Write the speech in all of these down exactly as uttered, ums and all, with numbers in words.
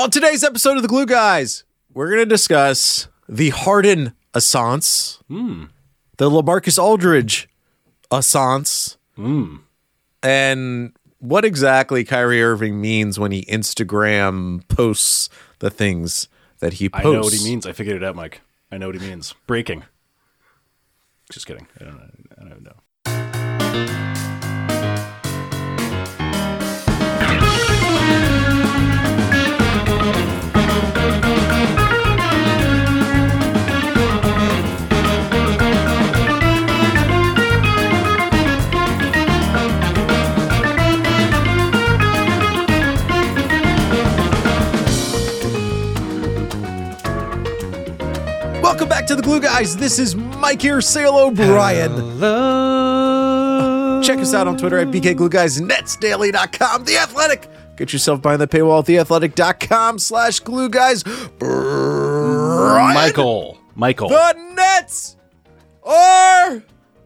On today's episode of the Glue Guys, we're going to discuss the Harden assance, mm. the LaMarcus Aldridge assance, mm. and what exactly Kyrie Irving means when he Instagram posts the things that he posts. I know what he means. I figured it out, Mike. I know what he means. Breaking. Just kidding. I don't know. I don't know. Welcome back to the Glue Guys. This is Mike here, Sale O'Brien. Hello. Check us out on Twitter at B K Glue Guys, Nets Daily dot com, The Athletic. Get yourself behind the paywall at The Athletic dot com slash Glue Guys. Brian, Michael. Michael. The Nets are...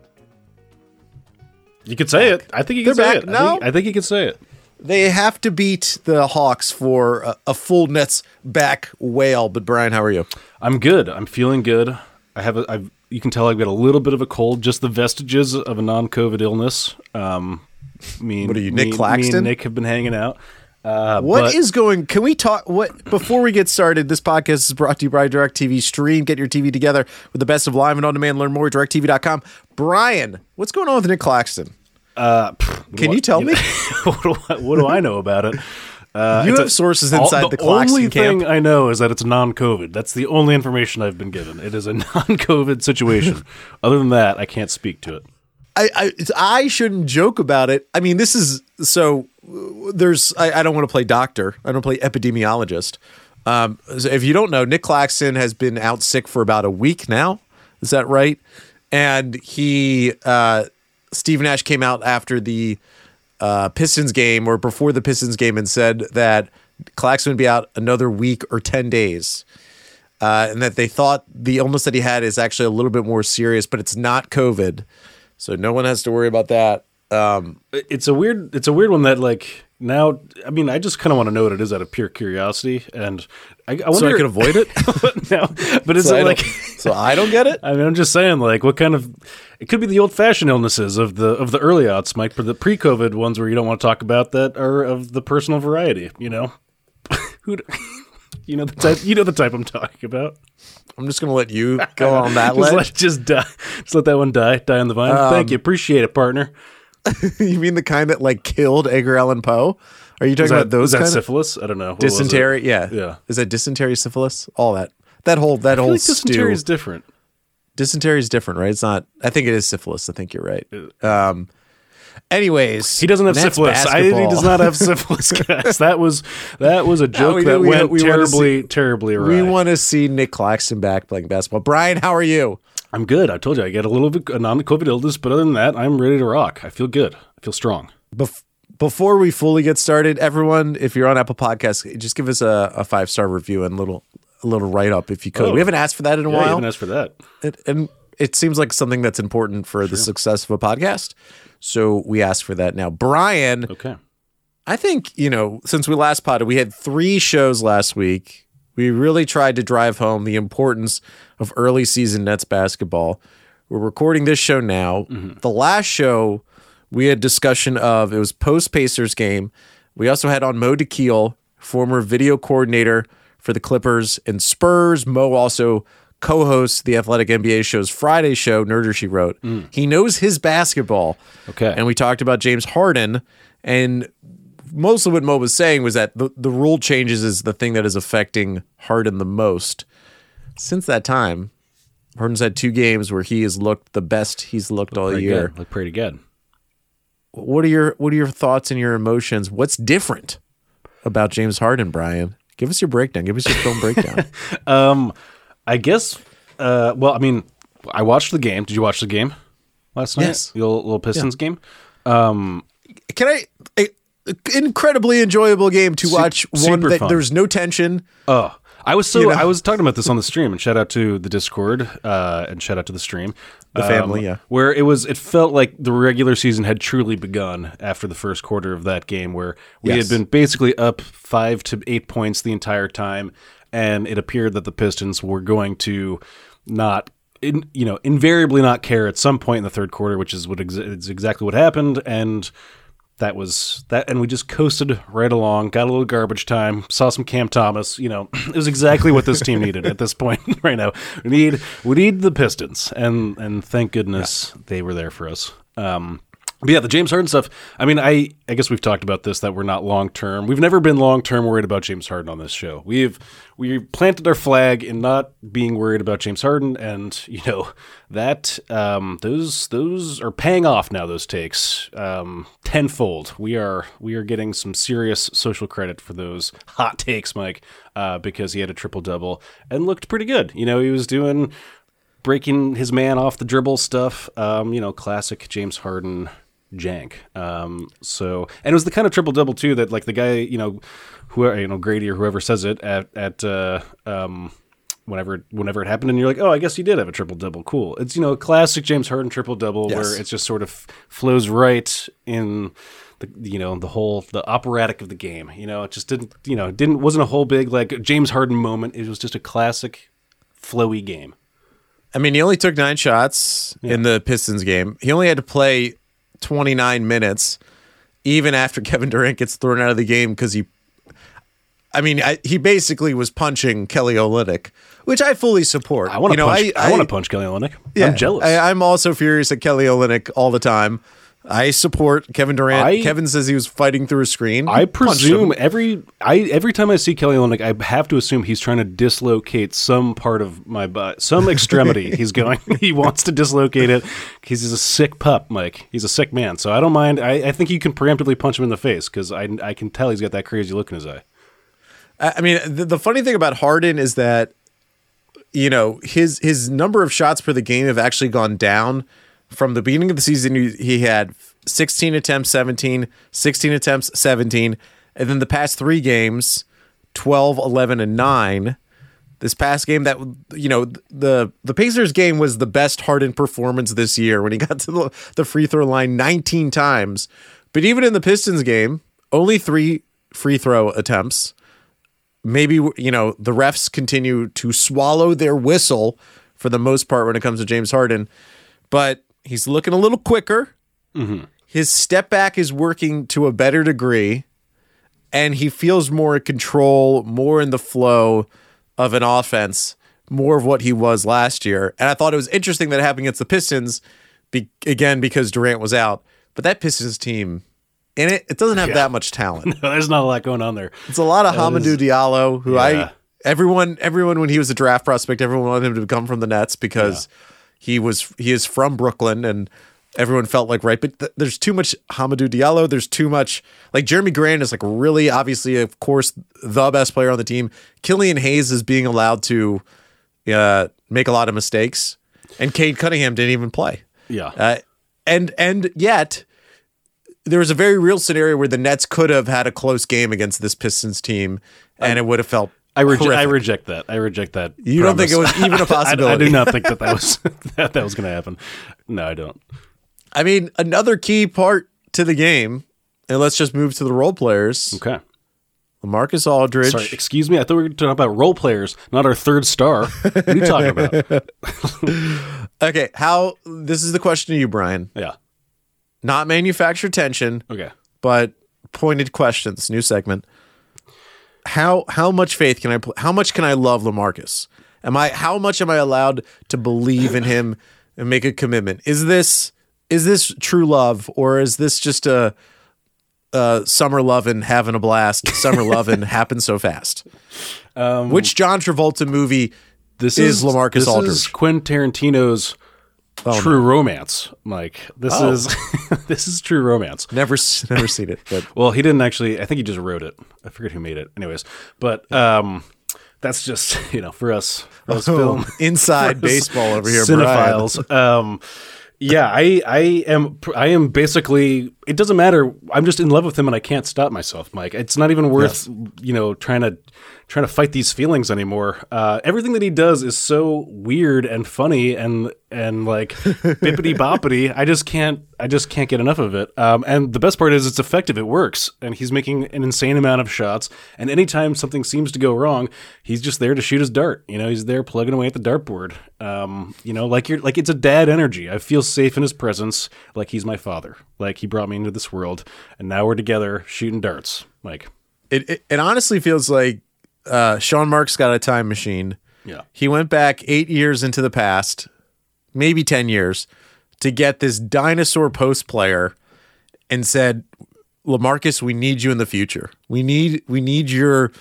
You could say it. I think you can They're say back it. now? I think, I think you can say it. They have to beat the Hawks for a, a full Nets back whale. But Brian, how are you? I'm good. I'm feeling good. I have a, I've, you can tell I've got a little bit of a cold, just the vestiges of a non-COVID illness. Um, me and, What are you, Nick me, Claxton? Me and Nick have been hanging out. Uh, What but, is going? Can we talk? What before we get started? This podcast is brought to you by DirecTV Stream. Get your T V together with the best of live and on demand. Learn more at direct T V dot com. Brian, what's going on with Nick Claxton? Uh, Can what, you tell you me? know, what, do I, what do I know about it? Uh, you it's have a, sources inside all, the, the Claxton only camp. thing I know is that it's non-COVID. That's the only information I've been given. It is a non-COVID situation. Other than that, I can't speak to it. I, I I shouldn't joke about it. I mean, this is so. There's. I, I don't want to play doctor. I don't play epidemiologist. Um, so if you don't know, Nick Claxton has been out sick for about a week now. Is that right? And he, uh, Steve Nash came out after the uh, Pistons game or before the Pistons game and said that Claxton would be out another week or ten days. Uh, and that they thought the illness that he had is actually a little bit more serious, but it's not COVID. So no one has to worry about that. Um, It's a weird. It's a weird one that like now. I mean, I just kind of want to know what it is out of pure curiosity, and I, I wonder. so I can avoid it. no, but is so, it I like? so I don't get it. I mean, I'm just saying, like, what kind of? It could be the old-fashioned illnesses of the of the early aughts, Mike, for the pre-COVID ones where you don't want to talk about that are of the personal variety. You know, who? You know the type. You know the type I'm talking about. I'm just gonna let you go on that just ledge. let just die. Just let that one die. Die on the vine. Um, Thank you. Appreciate it, partner. You mean the kind that like killed Edgar Allan Poe? Are you talking Is that, about those? is that kind of syphilis? I don't know. What was it? dysentery? Yeah, Yeah. Is that dysentery, syphilis? All that. That whole that I feel whole like dysentery stew. is different. Dysentery is different, right? It's not. I think it is syphilis. I think you're right. Um. Anyways, He doesn't have Nets syphilis. I, basketball. he does not have syphilis, guys. That was that was a joke we- that we- went we wanna terribly, see- terribly awry. We want to see Nick Claxton back playing basketball. Brian, how are you? I'm good. I told you I get a little bit a non-COVID illness, but other than that, I'm ready to rock. I feel good. I feel strong. Bef- before we fully get started, everyone, if you're on Apple Podcasts, just give us a, a five star review and a little a little write up if you could. Oh. We haven't asked for that in a Yeah, you while. haven't asked for that. It, and it seems like something that's important for the success of a podcast. So we ask for that now. Brian, Okay. I think, you know, since we last potted, we had three shows last week. We really tried to drive home the importance of early season Nets basketball. We're recording this show now. Mm-hmm. The last show, we had discussion of, it was post-Pacers game. We also had on Mo DeKeel, former video coordinator for the Clippers and Spurs. Mo also co-hosts the Athletic N B A show's Friday show, Nerder She Wrote. Mm. He knows his basketball. Okay. And we talked about James Harden, and most of what Mo was saying was that the, the rule changes is the thing that is affecting Harden the most. Since that time, Harden's had two games where he has looked the best he's looked all Pretty year. good. Look pretty good. What are your what are your thoughts and your emotions? What's different about James Harden, Brian? Give us your breakdown. Give us your film breakdown. Um, I guess. Uh, well, I mean, I watched the game. Did you watch the game last night? Yes. The little, little Pistons game. Um, Can I? A, incredibly enjoyable game to watch. One super that fun. there's no tension. oh, I was so You know? I was talking about this on the stream, and shout out to the Discord, uh, and shout out to the stream, The family, yeah. where it was. It felt like the regular season had truly begun after the first quarter of that game, where we Yes. had been basically up five to eight points the entire time, and it appeared that the Pistons were going to not. In, you know, invariably not care at some point in the third quarter, which is what ex- is exactly what happened, and that was that. And we just coasted right along, got a little garbage time, saw some Cam Thomas. You know, it was exactly what this team needed at this point right now. We need we need the Pistons, and and thank goodness yeah. they were there for us. Um, But yeah, the James Harden stuff, I mean, I, I guess we've talked about this, that we're not long-term. We've never been long-term worried about James Harden on this show. We've we planted our flag in not being worried about James Harden, and, you know, that, um, those those are paying off now, those takes, um, tenfold. We are we are getting some serious social credit for those hot takes, Mike, uh, because he had a triple-double and looked pretty good. You know, he was doing, breaking his man off the dribble stuff, um, you know, classic James Harden jank. Um, so, and it was the kind of triple double too that like the guy, you know, whoever, you know, Grady or whoever says it at, at, uh, um, whenever, whenever it happened and you're like, oh, I guess he did have a triple double. Cool. It's, you know, classic James Harden triple double Yes. where it just sort of flows right in the, you know, the whole, the operatic of the game, you know, it just didn't, you know, didn't, wasn't a whole big like James Harden moment. It was just a classic flowy game. I mean, he only took nine shots Yeah. in the Pistons game. He only had to play twenty-nine minutes, even after Kevin Durant gets thrown out of the game because he, I mean, I, he basically was punching Kelly Olynyk, which I fully support. I want to you know, punch. I, I, want to punch Kelly Olynyk. yeah, I'm jealous. I, I'm also furious at Kelly Olynyk all the time. I support Kevin Durant. I- Kevin says he was fighting through a screen. I Punched presume him. every I every time I see Kelly Olynyk, I have to assume he's trying to dislocate some part of my butt, some extremity. He's going. He wants to dislocate it because he's a sick pup, Mike. He's a sick man. So I don't mind. I, I think you can preemptively punch him in the face because I I can tell he's got that crazy look in his eye. I I mean, the, the funny thing about Harden is that, you know, his his number of shots per the game have actually gone down. From the beginning of the season, he, he had sixteen attempts, seventeen, sixteen attempts, seventeen. And then the past three games, twelve, eleven, and nine. This past game, that, you know, the the Pacers game was the best Harden performance this year when he got to the, the free throw line nineteen times. But even in the Pistons game, only three free throw attempts. Maybe, you know, the refs continue to swallow their whistle for the most part when it comes to James Harden. But he's looking a little quicker. Mm-hmm. His step back is working to a better degree. And he feels more in control, more in the flow of an offense, more of what he was last year. And I thought it was interesting that it happened against the Pistons, be, again, because Durant was out. But that Pistons team, in it, it doesn't have Yeah. that much talent. No, there's not a lot going on there. It's a lot of That Hamidou is- Diallo, who Yeah. I everyone everyone when he was a draft prospect, everyone wanted him to come from the Nets because he was he is from Brooklyn and everyone felt like right. But th- there's too much Hamidou Diallo. There's too much like Jeremy Grant is like really obviously of course the best player on the team. Killian Hayes is being allowed to uh, make a lot of mistakes, and Cade Cunningham didn't even play. Yeah. Uh, and and yet there was a very real scenario where the Nets could have had a close game against this Pistons team, and it would have felt. I, reje- I horrific. reject that. I reject that. You don't think it premise. was even a I- I, possibility? do not think that that was that, that was going to happen. No, I don't. I mean, another key part to the game, and let's just move to the role players. Okay. LaMarcus Aldridge. Sorry, excuse me. I thought we were talking about role players, not our third star. What are you talking about? Okay, how? This is the question to you, Brian. Yeah. Not manufactured tension, Okay. but pointed questions. New segment. How how much faith can I put? How much can I love LaMarcus? Am I how much am I allowed to believe in him and make a commitment? Is this is this true love, or is this just a, a summer lovin' having a blast? Summer lovin' happens so fast. Um, Which John Travolta movie This is LaMarcus this Aldridge? is Quentin Tarantino's Oh, True Romance, Mike. This Oh. is this is True Romance. Never s- never seen it, but Well, he didn't actually. I think he just wrote it. I forget who made it. Anyways, but um, that's just you know for us, for us film inside baseball over here, Brian. cinephiles. Um, yeah, I I am I am basically. It doesn't matter. I'm just in love with him, and I can't stop myself, Mike. It's not even worth you know trying to trying to fight these feelings anymore. Uh, everything that he does is so weird and funny and and like bippity boppity. I just can't I just can't get enough of it. Um, and the best part is it's effective. It works, and he's making an insane amount of shots. And anytime something seems to go wrong, he's just there to shoot his dart. You know, he's there plugging away at the dartboard. Um, you know, like you're like it's a dad energy. I feel safe in his presence, like he's my father. Like he brought me into this world, and now we're together shooting darts. Like it, it, it honestly feels like uh, Sean Marks got a time machine. Yeah, he went back eight years into the past, maybe ten years, to get this dinosaur post player, and said, LaMarcus, we need you in the future. We need we need your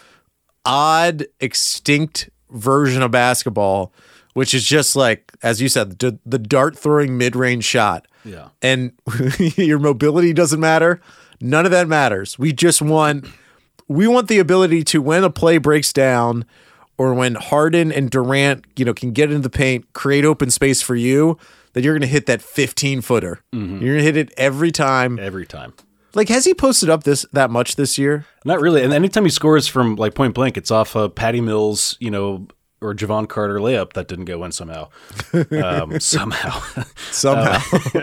odd, extinct version of basketball, which is just like, as you said, the, the dart throwing mid range shot. Yeah, and your mobility doesn't matter. None of that matters. We just want we want the ability to, when a play breaks down, or when Harden and Durant, you know, can get into the paint, create open space for you, that you're going to hit that fifteen footer. Mm-hmm. You're going to hit it every time. Every time. Like, has he posted up this that much this year? Not really. And anytime he scores from like point blank, it's off of Patty Mills, you know, or Javon Carter layup that didn't go in somehow. Um, somehow. Somehow.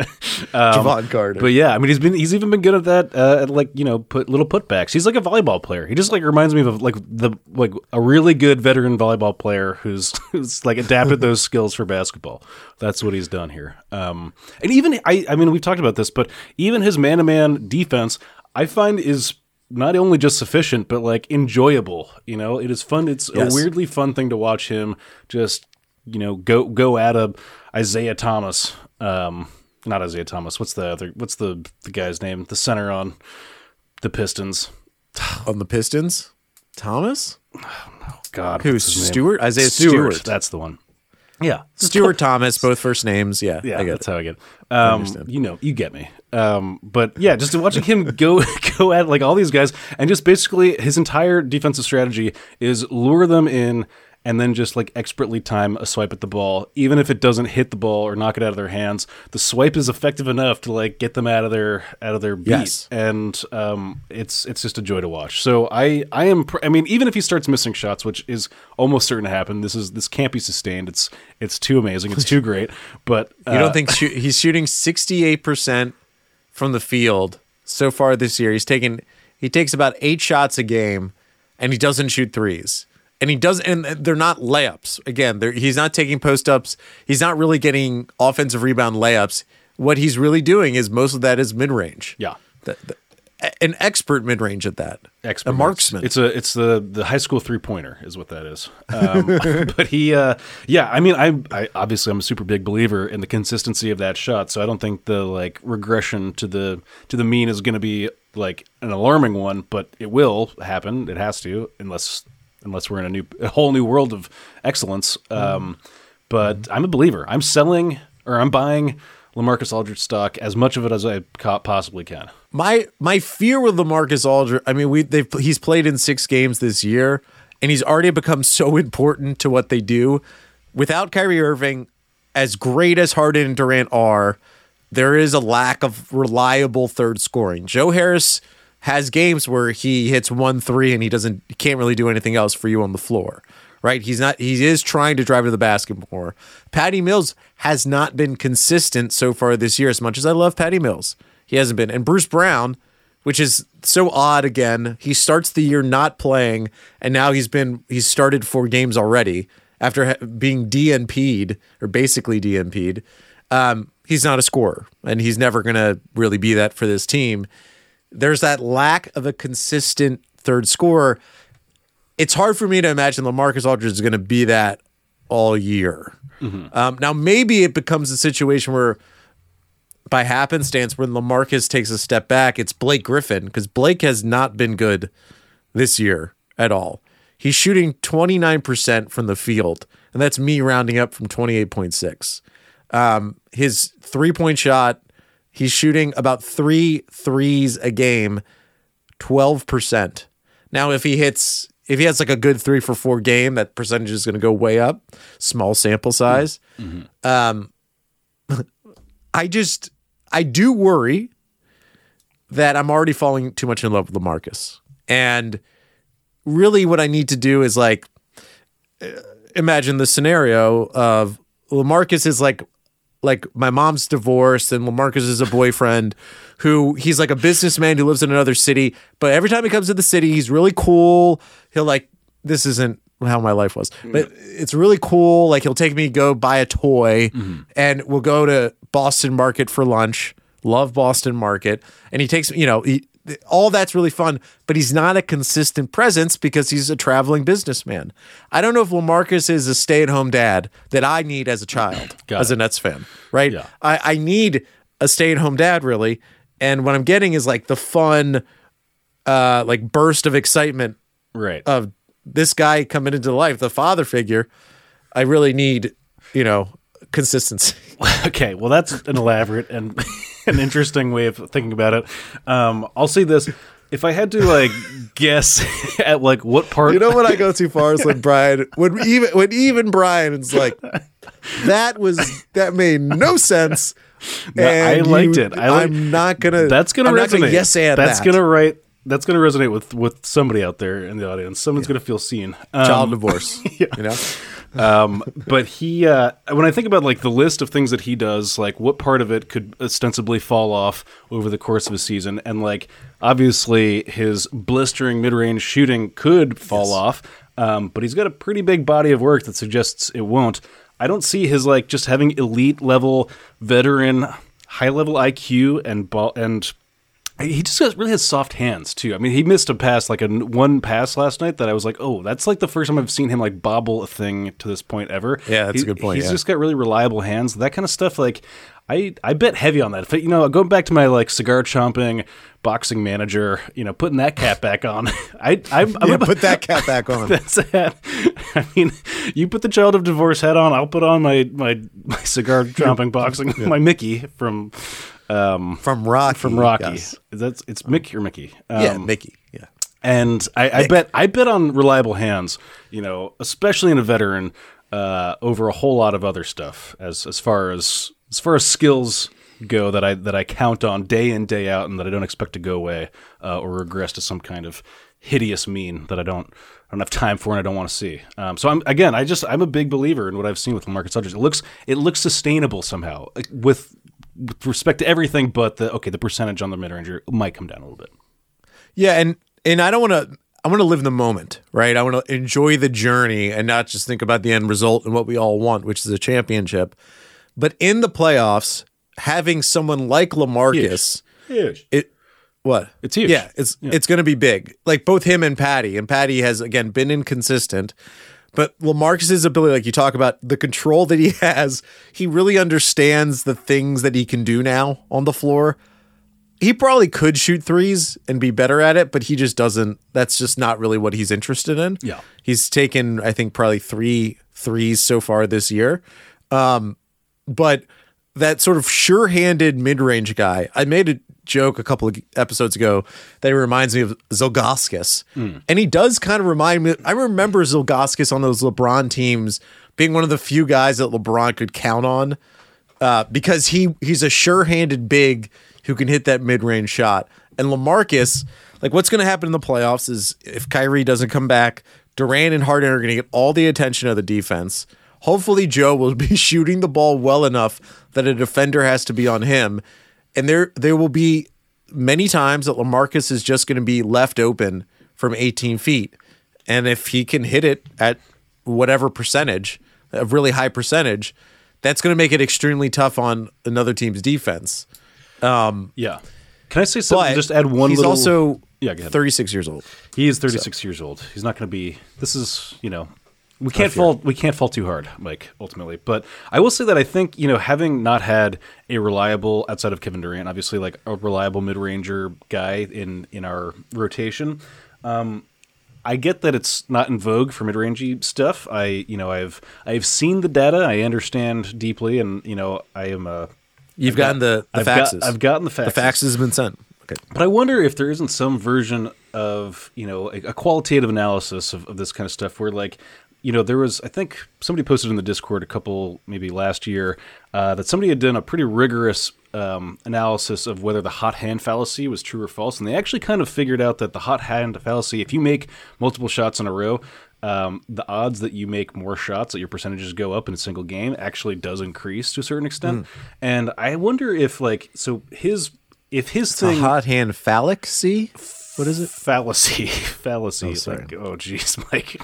um, Javon Carter. But yeah, I mean, he's been he's even been good at that, uh, at like, you know, put little putbacks. He's like a volleyball player. He just like reminds me of like the like a really good veteran volleyball player who's who's like adapted those skills for basketball. That's what he's done here. Um, and even I I mean, we've talked about this, but even his man-to-man defense, I find is not only just sufficient, but like enjoyable. You know, it is fun. It's yes. a weirdly fun thing to watch him just, you know, go go at a Isaiah Thomas. Um, not Isaiah Thomas. What's the other? What's the the guy's name? The center on the Pistons. On the Pistons, Thomas. Oh, no, God, who's Stewart? Isaiah Stewart. Stewart. That's the one. Yeah, Stewart Thomas, both first names. Yeah, yeah, I get that's it. how I get it. Um, I you know, you get me. Um, but yeah, just watching him go go at like all these guys, and just basically his entire defensive strategy is lure them in, and then just like expertly time a swipe at the ball, even if it doesn't hit the ball or knock it out of their hands. The swipe is effective enough to like get them out of their out of their beat, yes. and um, it's it's just a joy to watch. So I I am pr- I mean, even if he starts missing shots, which is almost certain to happen, this is this can't be sustained. It's it's too amazing. It's too great. But uh, you don't think sh- he's shooting sixty-eight percent from the field so far this year? He's taken he takes about eight shots a game, and he doesn't shoot threes. And he does, and they're not layups. Again, he's not taking post ups. He's not really getting offensive rebound layups. What he's really doing is most of that is mid range. Yeah, the, the, an expert mid range at that. Expert, a marksman. It's a it's the the high school three pointer is what that is. Um, but he, uh, yeah, I mean, I, I obviously I'm a super big believer in the consistency of that shot. So I don't think the like regression to the to the mean is going to be like an alarming one, but it will happen. It has to, unless. Unless we're in a new, a whole new world of excellence. Um, mm. But I'm a believer. I'm selling or I'm buying LaMarcus Aldridge stock, as much of it as I possibly can. My my fear with LaMarcus Aldridge, I mean, we they've he's played in six games this year, and he's already become so important to what they do. Without Kyrie Irving, as great as Harden and Durant are, there is a lack of reliable third scoring. Joe Harris has games where he hits one three and he doesn't he can't really do anything else for you on the floor, right? He's not he is trying to drive to the basket more. Patty Mills has not been consistent so far this year, as much as I love Patty Mills. He hasn't been. And Bruce Brown, which is so odd again, he starts the year not playing, and now he's been he's started four games already after being D N P'd, or basically D N P'd. Um, he's not a scorer, and he's never going to really be that for this team. There's that lack of a consistent third scorer. It's hard for me to imagine LaMarcus Aldridge is going to be that all year. Mm-hmm. Um, now, maybe it becomes a situation where, by happenstance, when LaMarcus takes a step back, it's Blake Griffin, because Blake has not been good this year at all. He's shooting twenty-nine percent from the field, and that's me rounding up from twenty-eight point six. Um, his three-point shot, he's shooting about three threes a game, twelve percent. Now, if he hits, if he has like a good three for four game, that percentage is going to go way up. Small sample size. Mm-hmm. Um, I just, I do worry that I'm already falling too much in love with LaMarcus. And really what I need to do is like imagine the scenario of LaMarcus is like like my mom's divorced and LaMarcus is a boyfriend who he's like a businessman who lives in another city, but every time he comes to the city, he's really cool. He'll like, this isn't how my life was, but it's really cool. Like he'll take me go buy a toy mm-hmm. and we'll go to Boston Market for lunch. Love Boston Market. And he takes, you know, he, all that's really fun, but he's not a consistent presence because he's a traveling businessman. I don't know if LaMarcus is a stay-at-home dad that I need as a child, Got as it. a Nets fan, right? Yeah. I, I need a stay-at-home dad, really. And what I'm getting is like the fun, uh, like burst of excitement Right. of this guy coming into life, the father figure. I really need, you know, consistency. Okay, well, that's an elaborate and an interesting way of thinking about it. Um, I'll say this: if I had to like guess at like what part, You know what I go too far is when Brian, when even when even Brian is like, that was that made no sense. No, I and liked you- it. I like, I'm not gonna. that's gonna I'm resonate. Not gonna yes and that's that. gonna write. That's gonna resonate with with somebody out there in the audience. Someone's gonna feel seen. Um, Child divorce. yeah. You know. um, but he, uh, when I think about like the list of things that he does, like what part of it could ostensibly fall off over the course of a season, and like obviously his blistering mid-range shooting could fall Yes. off, um, but he's got a pretty big body of work that suggests it won't. I don't see his like just having elite level, veteran, high level I Q and ball and. He just has, really has soft hands too. I mean, he missed a pass, like a n- one pass last night that I was like, oh, that's like the first time I've seen him like bobble a thing to this point ever. Yeah, that's He- a good point, He's yeah. just got really reliable hands. That kind of stuff, like I, I bet heavy on that. If it, you know, going back to my like cigar chomping boxing manager, you know, putting that cap back on. I, I'm, I'm Yeah, a- put that cap back on. That's a hat. I mean, you put the child of divorce hat on. I'll put on my my, my cigar chomping boxing, my Mickey from. Um, From Rocky. from Rocky. Yes. That's it's Mickey or Mickey. Um, Yeah, Mickey. Yeah. And I, I bet I bet on reliable hands. You know, especially in a veteran, uh, over a whole lot of other stuff. As as far as as far as skills go, that I that I count on day in day out, and that I don't expect to go away uh, or regress to some kind of hideous mean that I don't. I don't have time for and I don't want to see. Um, so I'm again, I just I'm a big believer in what I've seen with LaMarcus Aldridge. It looks it looks sustainable somehow like, with. With respect to everything, but the okay, the percentage on the mid ranger might come down a little bit. Yeah, and and I don't want to. I want to live in the moment, right? I want to enjoy the journey and not just think about the end result and what we all want, which is a championship. But in the playoffs, having someone like LaMarcus, Huge. it what? It's huge. Yeah, it's Yeah. it's going to be big. Like both him and Patty, and Patty has again been inconsistent. But LaMarcus's ability, like you talk about, the control that he has, he really understands the things that he can do now on the floor. He probably could shoot threes and be better at it, but he just doesn't. That's just not really what he's interested in. Yeah. He's taken, I think, probably three threes so far this year. Um, but that sort of sure-handed mid-range guy, I made a joke a couple of episodes ago that reminds me of Zilgauskas. Mm. And he does kind of remind me, I remember Zilgauskas on those LeBron teams being one of the few guys that LeBron could count on uh, because he he's a sure-handed big who can hit that mid-range shot. And LaMarcus, like what's going to happen in the playoffs is if Kyrie doesn't come back, Durant and Harden are going to get all the attention of the defense. Hopefully Joe will be shooting the ball well enough that a defender has to be on him. And there there will be many times that LaMarcus is just going to be left open from eighteen feet. And if he can hit it at whatever percentage, a really high percentage, that's going to make it extremely tough on another team's defense. Um, Yeah. Can I say something? but Just add one he's little. also Yeah, go ahead. thirty-six years old. He is thirty-six years old. He's not going to be. This is, you know, we can't fall. We can't fall too hard, Mike. Ultimately, but I will say that I think, you know, having not had a reliable outside of Kevin Durant, obviously like a reliable mid ranger guy in in our rotation. Um, I get that it's not in vogue for mid rangey stuff. I, you know, I've I've seen the data. I understand deeply, and you know, I am a. You've I've gotten got- the, the I've got- faxes. I've gotten the faxes. The fax has been sent. Okay. But I wonder if there isn't some version of, you know, a, a qualitative analysis of, of this kind of stuff where, like, you know, there was, I think somebody posted in the Discord a couple, maybe last year, uh, that somebody had done a pretty rigorous um, analysis of whether the hot hand fallacy was true or false, and they actually kind of figured out that the hot hand fallacy, if you make multiple shots in a row, um, the odds that you make more shots, that your percentages go up in a single game, actually does increase to a certain extent. Mm. And I wonder if, like, so his if his it's thing a hot hand fallacy. What is it? Fallacy, fallacy. Oh, sorry. Like, oh, geez, Mike.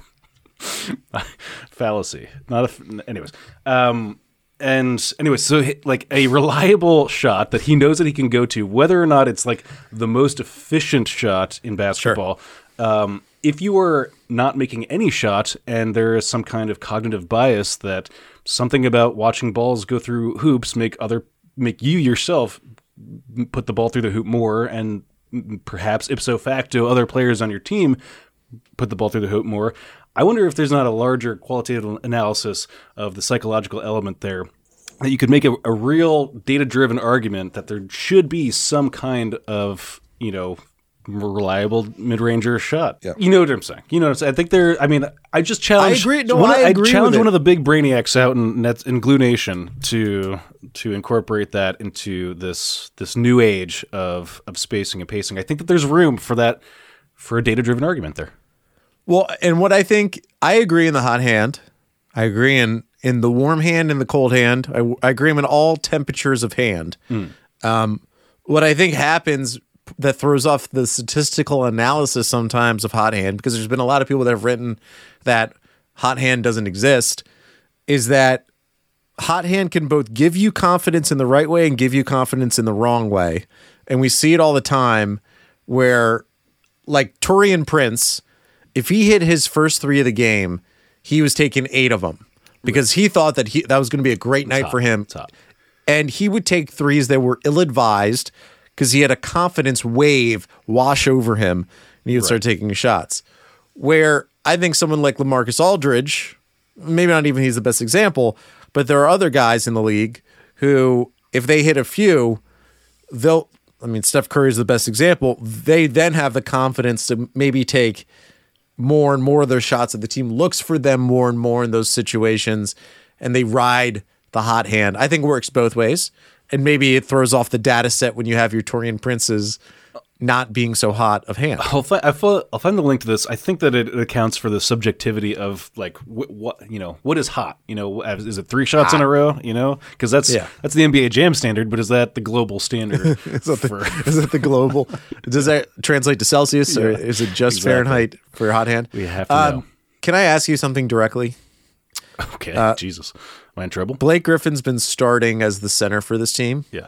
Fallacy. Not a. Anyways. Um. And anyway, so like a reliable shot that he knows that he can go to, whether or not it's like the most efficient shot in basketball. Sure. Um, if you are not making any shot and there is some kind of cognitive bias that something about watching balls go through hoops make other make you yourself put the ball through the hoop more, and perhaps ipso facto other players on your team put the ball through the hoop more. I wonder if there's not a larger qualitative analysis of the psychological element there, that you could make a, a real data-driven argument that there should be some kind of, you know, reliable mid-ranger shot. Yeah. You know what I'm saying? You know what I'm saying? I think there. I mean, I just challenge. I agree. No, one, I agree. I challenge with one it. of the big brainiacs out in Nets in Glue Nation to to incorporate that into this this new age of of spacing and pacing. I think that there's room for that, for a data-driven argument there. Well, and what I think, I agree in the hot hand. I agree in, in the warm hand and the cold hand. I, I agree in all temperatures of hand. Mm. Um, what I think happens that throws off the statistical analysis sometimes of hot hand, because there's been a lot of people that have written that hot hand doesn't exist, is that hot hand can both give you confidence in the right way and give you confidence in the wrong way. And we see it all the time where, like Taurean Prince, if he hit his first three of the game, he was taking eight of them because he thought that he that was going to be a great night Top, for him. top. And he would take threes that were ill-advised because he had a confidence wave wash over him, and he would right. start taking shots. Where I think someone like LaMarcus Aldridge, maybe not even he's the best example, but there are other guys in the league who, if they hit a few, they'll, I mean, Steph Curry is the best example. They then have the confidence to maybe take more and more of their shots, that the team looks for them more and more in those situations, and they ride the hot hand. I think it works both ways, and maybe it throws off the data set when you have your Taurean Princes not being so hot of hand. I'll, fi- I'll, I'll find the link to this. I think that it, it accounts for the subjectivity of like wh- what you know what is hot. You know, is it three shots hot. in a row? You know, because that's yeah. that's the N B A Jam standard, but is that the global standard? is, that the, for... is that the global? Does that translate to Celsius, or yeah. is it just exactly. Fahrenheit for hot hand? We have to um, know. Can I ask you something directly? Okay, uh, Jesus, am I in trouble? Blake Griffin's been starting as the center for this team. Yeah.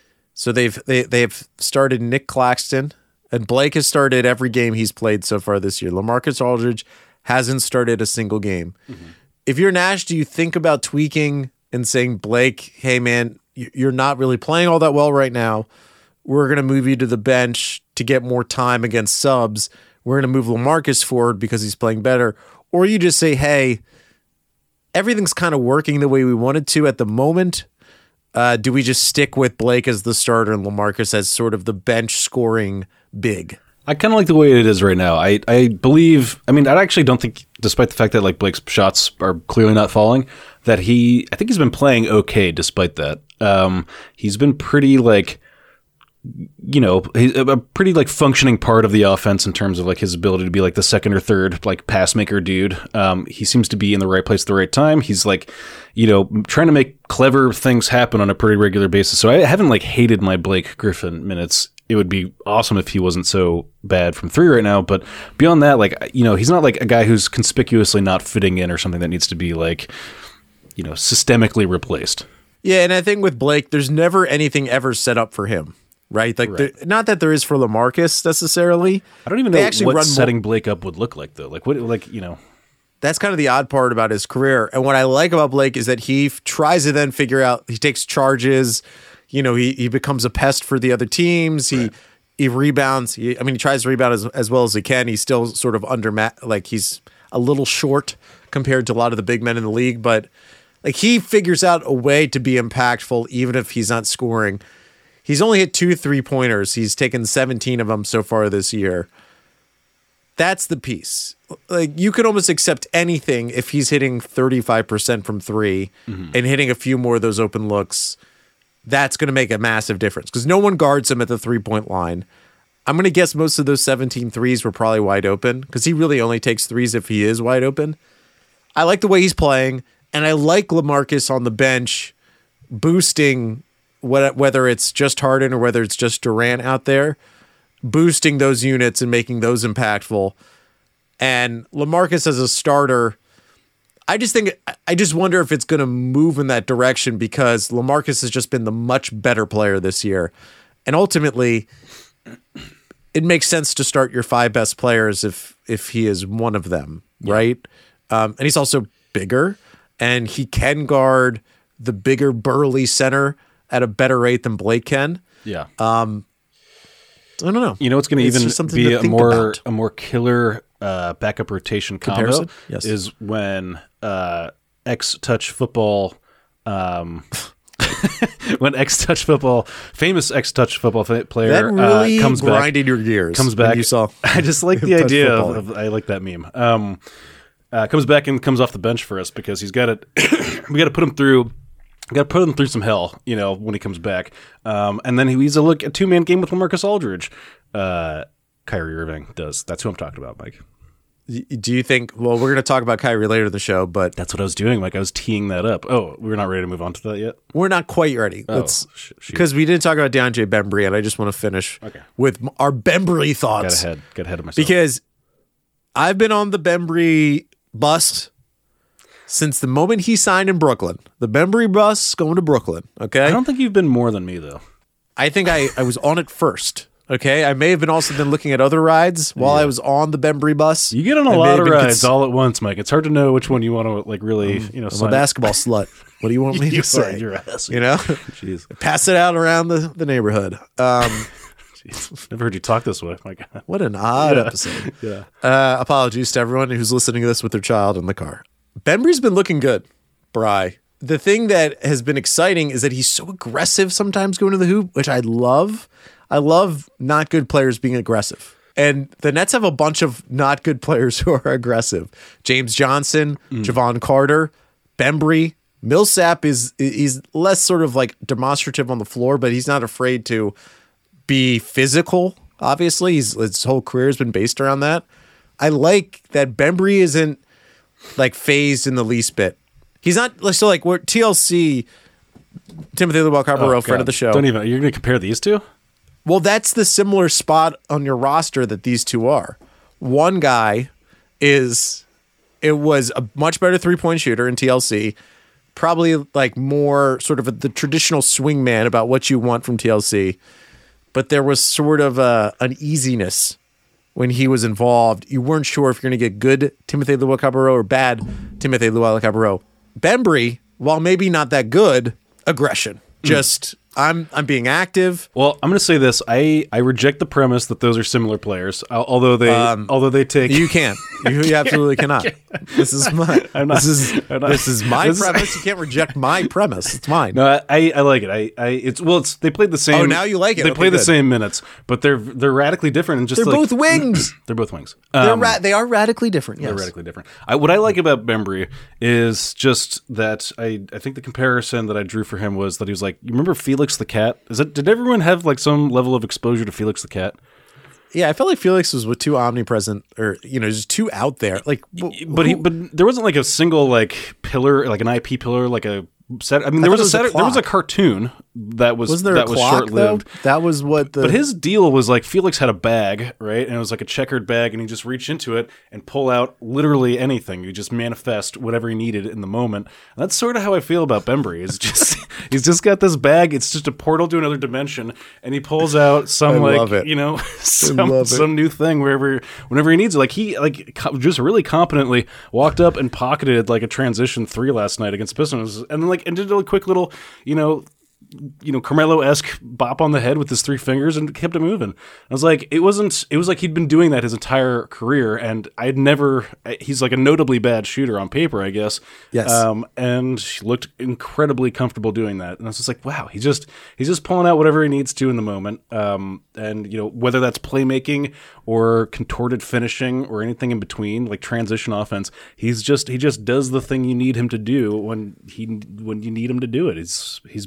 So they've they they've started Nick Claxton, and Blake has started every game he's played so far this year. LaMarcus Aldridge hasn't started a single game. Mm-hmm. If you're Nash, do you think about tweaking and saying, Blake, hey man, you're not really playing all that well right now. We're going to move you to the bench to get more time against subs. We're going to move LaMarcus forward because he's playing better. Or you just say, hey, everything's kind of working the way we wanted to at the moment. Uh, do we just stick with Blake as the starter and LaMarcus as sort of the bench scoring big? I kind of like the way it is right now. I, I believe, I mean, I actually don't think, despite the fact that like Blake's shots are clearly not falling, that he, I think he's been playing okay despite that. Um, he's been pretty like, you know, he's a pretty like functioning part of the offense in terms of like his ability to be like the second or third like pass maker dude. Um, he seems to be in the right place at the right time. He's like, you know, trying to make clever things happen on a pretty regular basis. So I haven't like hated my Blake Griffin minutes. It would be awesome if he wasn't so bad from three right now. But beyond that, like, you know, he's not like a guy who's conspicuously not fitting in or something that needs to be like, you know, systemically replaced. Yeah. And I think with Blake, there's never anything ever set up for him. Right, like right. There, not that there is for LaMarcus necessarily. I don't even know actually what setting more. Blake up would look like, though. Like what, like you know, that's kind of the odd part about his career. And what I like about Blake is that he f- tries to then figure out. He takes charges. You know, he he becomes a pest for the other teams. He right. he rebounds. He, I mean, he tries to rebound as as well as he can. He's still sort of under like he's a little short compared to a lot of the big men in the league, but like he figures out a way to be impactful even if he's not scoring. He's only hit two three-pointers. He's taken seventeen of them so far this year. That's the piece. Like you could almost accept anything if he's hitting thirty-five percent from three mm-hmm. and hitting a few more of those open looks. that's going to make a massive difference because no one guards him at the three-point line. I'm going to guess most of those seventeen threes were probably wide open because he really only takes threes if he is wide open. I like the way he's playing, and I like LaMarcus on the bench boosting what, whether it's just Harden or whether it's just Durant out there, boosting those units and making those impactful. And LaMarcus as a starter, I just think I just wonder if it's going to move in that direction because LaMarcus has just been the much better player this year. And ultimately, it makes sense to start your five best players if if he is one of them, yeah. right? Um, and he's also bigger, and he can guard the bigger, burly center at a better rate than Blake can. Yeah. Um, I don't know. You know what's going to even be a more about. a more killer uh, backup rotation combo Comparison? Yes. is when uh, X-Touch Football, um, when X-Touch Football, famous X-Touch Football player that really uh, comes grinded back, your gears. Comes back. You saw. I just like the idea of, of. I like that meme. Um, uh, comes back and comes off the bench for us because he's got it. We got to put him through. Got to put him through some hell, you know, when he comes back. Um, and then he's a look a two man game with LaMarcus Aldridge. Uh, Kyrie Irving does. That's who I'm talking about, Mike. Do you think? Well, we're going to talk about Kyrie later in the show, but that's what I was doing, Mike. I was teeing that up. Oh, we're not ready to move on to that yet. We're not quite ready. Oh, Let's because we did talk about DeAndre Bembry, and I just want to finish okay. with our Bembry thoughts. Got ahead. Got ahead of myself because I've been on the Bembry bus since the moment he signed in Brooklyn. The Bembry bus going to Brooklyn, okay? I don't think you've been more than me, though. I think I, I was on it first, okay? I may have been also been looking at other rides while yeah. I was on the Bembry bus. You get on a I lot of rides cons- all at once, Mike. It's hard to know which one you want to, like, really, um, you know, I'm sign a basketball slut. What do you want me you to say? Your ass. You know? Jeez. Pass it out around the, the neighborhood. Um Jeez. Never heard you talk this way. My God. What an odd yeah. episode. Yeah. Uh, apologies to everyone who's listening to this with their child in the car. Bembry's been looking good, Bri. The thing that has been exciting is that he's so aggressive sometimes going to the hoop, which I love. I love not good players being aggressive. And the Nets have a bunch of not good players who are aggressive. James Johnson, mm. Javon Carter, Bembry. Millsap is he's less sort of like demonstrative on the floor, but he's not afraid to be physical, obviously. He's, his whole career has been based around that. I like that Bembry isn't like phased in the least bit. He's not so like we're T L C, Timothy Luwawu-Cabarrot, oh, friend of the show. Don't even. You're going to compare these two? Well, that's the similar spot on your roster that these two are. One guy is it was a much better three point shooter in T L C. Probably like more sort of a, the traditional swing man about what you want from T L C. But there was sort of a uneasiness when he was involved. You weren't sure if you're going to get good Timothy Luwawu-Cabarrot or bad Timothy Luwawu-Cabarrot. Bembry, while maybe not that good, aggression. Just I'm I'm being active. Well, I'm going to say this. I, I reject the premise that those are similar players. Although they um, although they take you can't you, you absolutely cannot. This is my I'm not, this is I'm not, this is my this premise. You can't reject my premise. It's mine. No, I I like it. I, I it's well it's they played the same. Oh, now you like it. They okay, play the good. same minutes, but they're they're radically different and just they're like, both wings. They're both wings. Um, they're ra- they are radically different. Yes. They're radically different. I, what I like about Bembry is just that I I think the comparison that I drew for him was that he was like, you remember Felix the Cat? Is that did everyone have like some level of exposure to Felix the Cat? Yeah, I felt like Felix was too omnipresent, or you know, just too out there. Like, but he, but there wasn't like a single like pillar, like an I P pillar, like a set. I mean, there I was a, was set, a there was a cartoon that was was there that a was clock, short lived. That was what the. But his deal was like Felix had a bag, right, and it was like a checkered bag, and he just reach into it and pull out literally anything. You just manifest whatever he needed in the moment. And that's sort of how I feel about Bembry. Is just he's just got this bag. It's just a portal to another dimension, and he pulls out some I like you know some some new thing wherever whenever he needs it. Like he like just really competently walked up and pocketed like a transition three last night against Pistons, and then like and did a quick little you know. you know, Carmelo-esque bop on the head with his three fingers and kept it moving. I was like, it wasn't, it was like he'd been doing that his entire career, and I'd never, he's like a notably bad shooter on paper, I guess. Yes. Um, and he looked incredibly comfortable doing that. And I was just like, wow, he's just, he's just pulling out whatever he needs to in the moment. Um, and, you know, whether that's playmaking or contorted finishing or anything in between, like transition offense, he's just, he just does the thing you need him to do when he, when you need him to do it. He's, he's been spectacular.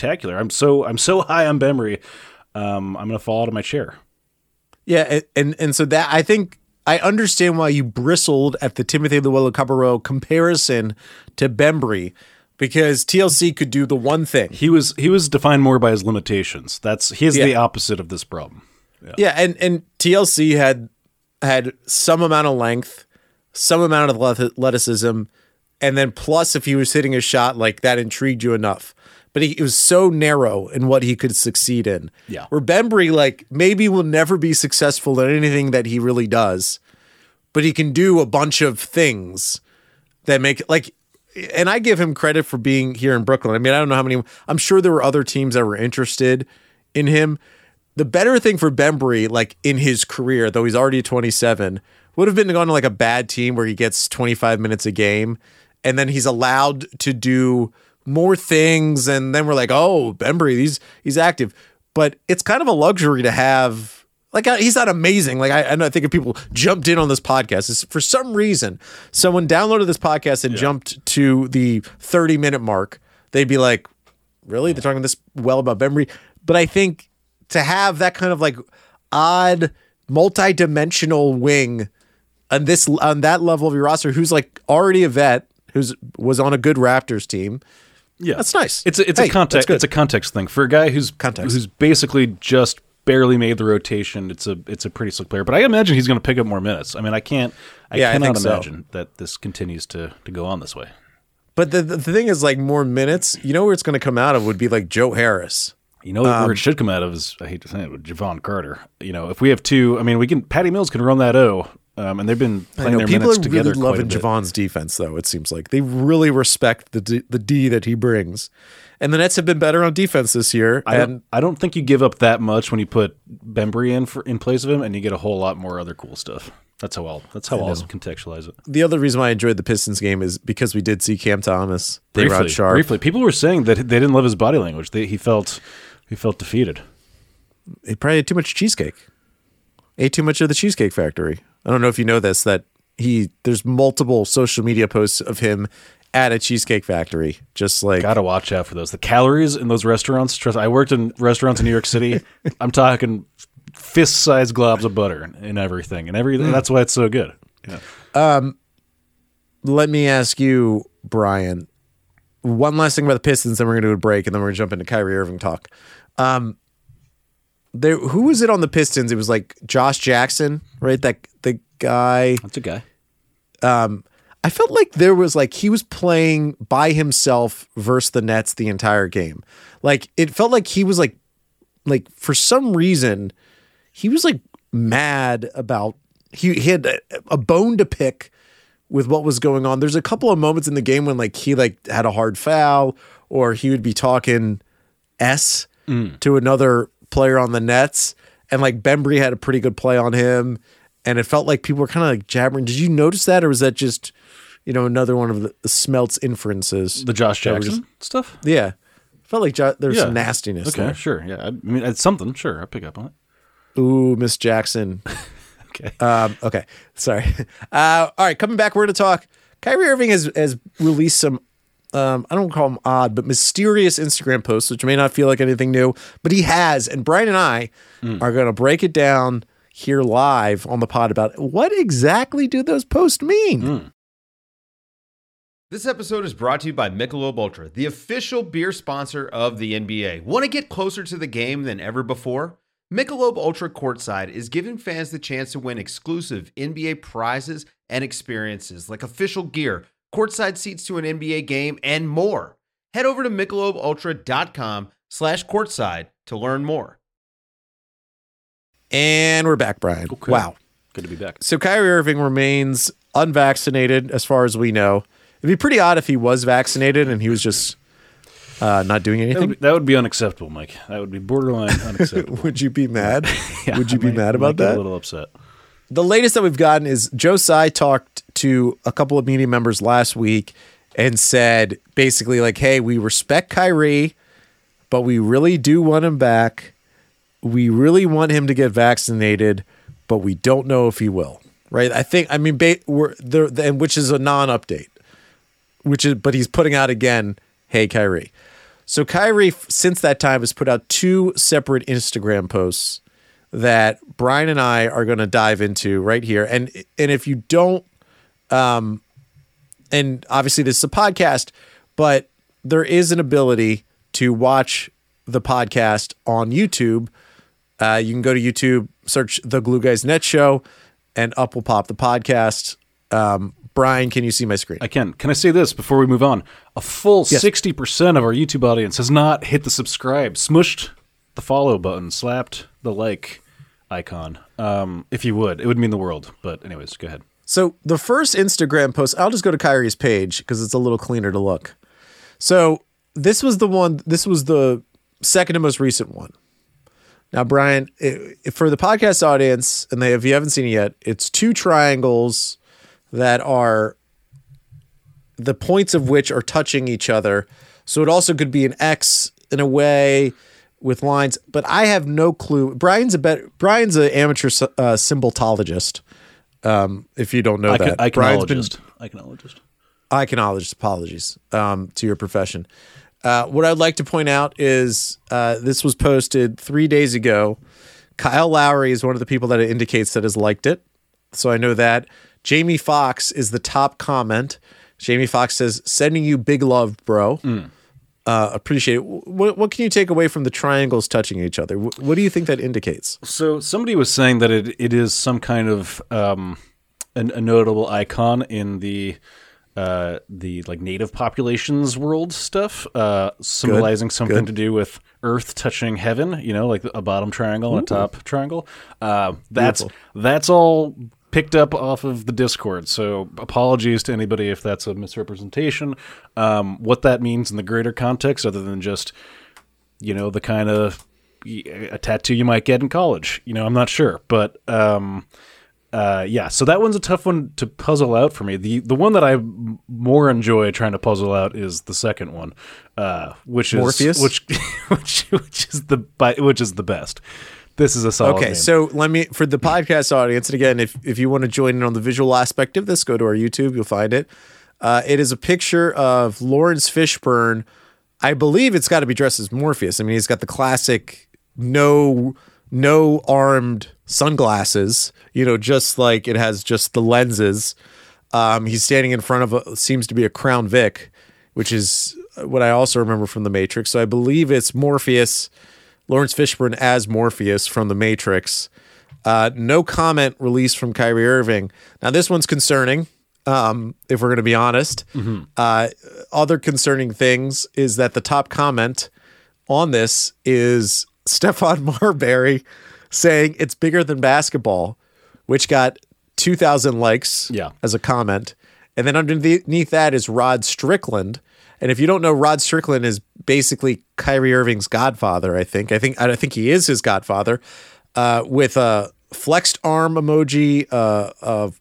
spectacular. I'm so I'm so high on Bembry. Um, I'm going to fall out of my chair. Yeah, and, and and so that I think I understand why you bristled at the Timothy Luwawu-Cabarrot comparison to Bembry, because T L C could do the one thing. He was he was defined more by his limitations. That's he is Yeah. the opposite of this problem. Yeah, Yeah, and and T L C had had some amount of length, some amount of athleticism, and then plus if he was hitting a shot, like that intrigued you enough. But he it was so narrow in what he could succeed in. Yeah. Where Bembry, like, maybe will never be successful at anything that he really does, but he can do a bunch of things that make like, and I give him credit for being here in Brooklyn. I mean, I don't know how many, I'm sure there were other teams that were interested in him. The better thing for Bembry, like in his career, though he's already twenty-seven, would have been to go to like a bad team where he gets twenty-five minutes a game, and then he's allowed to do more things, and then we're like, oh, Bembry, he's he's active. But it's kind of a luxury to have. Like, he's not amazing. Like, I, I think if people jumped in on this podcast, it's, for some reason, someone downloaded this podcast and yeah. jumped to the thirty minute mark, they'd be like, really? They're talking this well about Bembry? But I think to have that kind of like odd, multi-dimensional wing on this on that level of your roster, who's like already a vet, who's was on a good Raptors team. Yeah, that's nice. It's a, it's hey, a context. It's a context thing for a guy who's context. who's basically just barely made the rotation. It's a it's a pretty slick player, but I imagine he's going to pick up more minutes. I mean, I can't. I yeah, cannot I imagine so. that this continues to to go on this way. But the the thing is, like, more minutes. You know where it's going to come out of would be like Joe Harris. You know um, where it should come out of is, I hate to say it, with Javon Carter. You know, if we have two, I mean, we can. Patty Mills can run that O. Um, and they've been playing their minutes together. People are really loving Javon's defense, though. It seems like they really respect the D, the D that he brings, and the Nets have been better on defense this year. I and don't, I don't think you give up that much when you put Bembry in for, in place of him, and you get a whole lot more other cool stuff. That's how I'll that's how I'll contextualize it. The other reason why I enjoyed the Pistons game is because we did see Cam Thomas, briefly. Sharp. Briefly, people were saying that they didn't love his body language. They, he felt he felt defeated. He probably had too much cheesecake. Ate too much of the Cheesecake Factory. I don't know if you know this, that he there's multiple social media posts of him at a Cheesecake Factory. Just like, gotta watch out for those. The calories in those restaurants. Trust, I worked in restaurants in New York City. I'm talking fist-sized globs of butter and, and everything, and everything. Mm. That's why it's so good. Yeah. Um, let me ask you, Brian, one last thing about the Pistons, then we're gonna do a break, and then we're gonna jump into Kyrie Irving talk. Um. There, who was it on the Pistons? It was like Josh Jackson, right? That the guy. That's a guy. Um, I felt like there was like he was playing by himself versus the Nets the entire game. Like it felt like he was like, like for some reason, he was like mad about he, he had a, a bone to pick with what was going on. There's a couple of moments in the game when like he like had a hard foul, or he would be talking S mm. to another player on the Nets, and like Bembry had a pretty good play on him, and it felt like people were kind of like jabbering. Did you notice that, or was that just, you know, another one of the, the Smelt's inferences? The Josh Jackson just, stuff? Yeah. Felt like jo- there was yeah. some nastiness okay, there. Sure, yeah. I mean, it's something. Sure, I'll pick up on it. Ooh, Miss Jackson. okay. Um, okay, sorry. Uh, all right, coming back, we're going to talk. Kyrie Irving has, has released some Um, I don't call them odd, but mysterious Instagram posts, which may not feel like anything new, but he has. And Brian and I mm. are going to break it down here live on the pod about what exactly do those posts mean. Mm. This episode is brought to you by Michelob Ultra, the official beer sponsor of the N B A. Want to get closer to the game than ever before? Michelob Ultra Courtside is giving fans the chance to win exclusive N B A prizes and experiences like official gear, courtside seats to an N B A game, and more. Head over to michelobultra.com slash courtside to learn more. And we're back, Brian. Okay. Wow. Good to be back. So Kyrie Irving remains unvaccinated as far as we know. It'd be pretty odd if he was vaccinated and he was just uh, not doing anything. That would, be, that would be unacceptable, Mike. That would be borderline unacceptable. Would you be mad? yeah, would you I be might, mad I about might get that? a little upset. The latest that we've gotten is Joe Tsai talked to a couple of media members last week and said basically like, hey, we respect Kyrie, but we really do want him back. We really want him to get vaccinated, but we don't know if he will. Right? I think, I mean, ba- we're there, and which is a non-update, which is, but he's putting out again, hey, Kyrie. So Kyrie, since that time, has put out two separate Instagram posts that Brian and I are going to dive into right here. And and if you don't, um, and obviously this is a podcast, but there is an ability to watch the podcast on YouTube. Uh, you can go to YouTube, search the Glue Guys Net Show, and up will pop the podcast. Um, Brian, can you see my screen? I can. Can I say this before we move on? A full Yes. sixty percent of our YouTube audience has not hit the subscribe, smushed the follow button, slapped the like icon. Um, if you would, it would mean the world. But anyways, go ahead. So the first Instagram post, I'll just go to Kyrie's page because it's a little cleaner to look. So this was the one, this was the second and most recent one. Now, Brian, it, for the podcast audience, and they, if you haven't seen it yet, it's two triangles that are the points of which are touching each other. So it also could be an X in a way with lines, but I have no clue. Brian's a better, Brian's an amateur uh, symbolologist. Um, if you don't know Icon- that, Brian's been Iconologist. Iconologist. iconologist. Apologies um, to your profession. Uh, what I'd like to point out is uh, this was posted three days ago. Kyle Lowry is one of the people that it indicates that has liked it. So I know that. Jamie Foxx is the top comment. Jamie Foxx says, sending you big love, bro. Mm. Uh, appreciate it. What, what can you take away from the triangles touching each other? What, what do you think that indicates? So somebody was saying that it it is some kind of um, an, a notable icon in the uh, the like native populations world stuff, uh, symbolizing Good. something Good. to do with Earth touching heaven. You know, like a bottom triangle and a top triangle. Uh, that's Beautiful. that's all picked up off of the Discord. So apologies to anybody if that's a misrepresentation. Um, what that means in the greater context, other than just, you know, the kind of a tattoo you might get in college. You know, I'm not sure. But um, uh, yeah, so that one's a tough one to puzzle out for me. The the one that I more enjoy trying to puzzle out is the second one, uh, which is Morpheus? which which which is the which is the best. This is a solid Okay, name. so let me, for the podcast audience, and again, if, if you want to join in on the visual aspect of this, go to our YouTube, you'll find it. Uh, it is a picture of Lawrence Fishburne. I believe it's got to be dressed as Morpheus. I mean, he's got the classic no no armed sunglasses, you know, just like it has just the lenses. Um, he's standing in front of a, seems to be a Crown Vic, which is what I also remember from The Matrix. So I believe it's Morpheus, Lawrence Fishburne as Morpheus from The Matrix. Uh, no comment released from Kyrie Irving. Now, this one's concerning, um, if we're going to be honest. Mm-hmm. Uh, other concerning things is that the top comment on this is Stephon Marbury saying it's bigger than basketball, which got two thousand likes Yeah. as a comment. And then underneath that is Rod Strickland. And if you don't know, Rod Strickland is basically Kyrie Irving's godfather, I think. I think I think he is his godfather, uh, with a flexed arm emoji, uh, a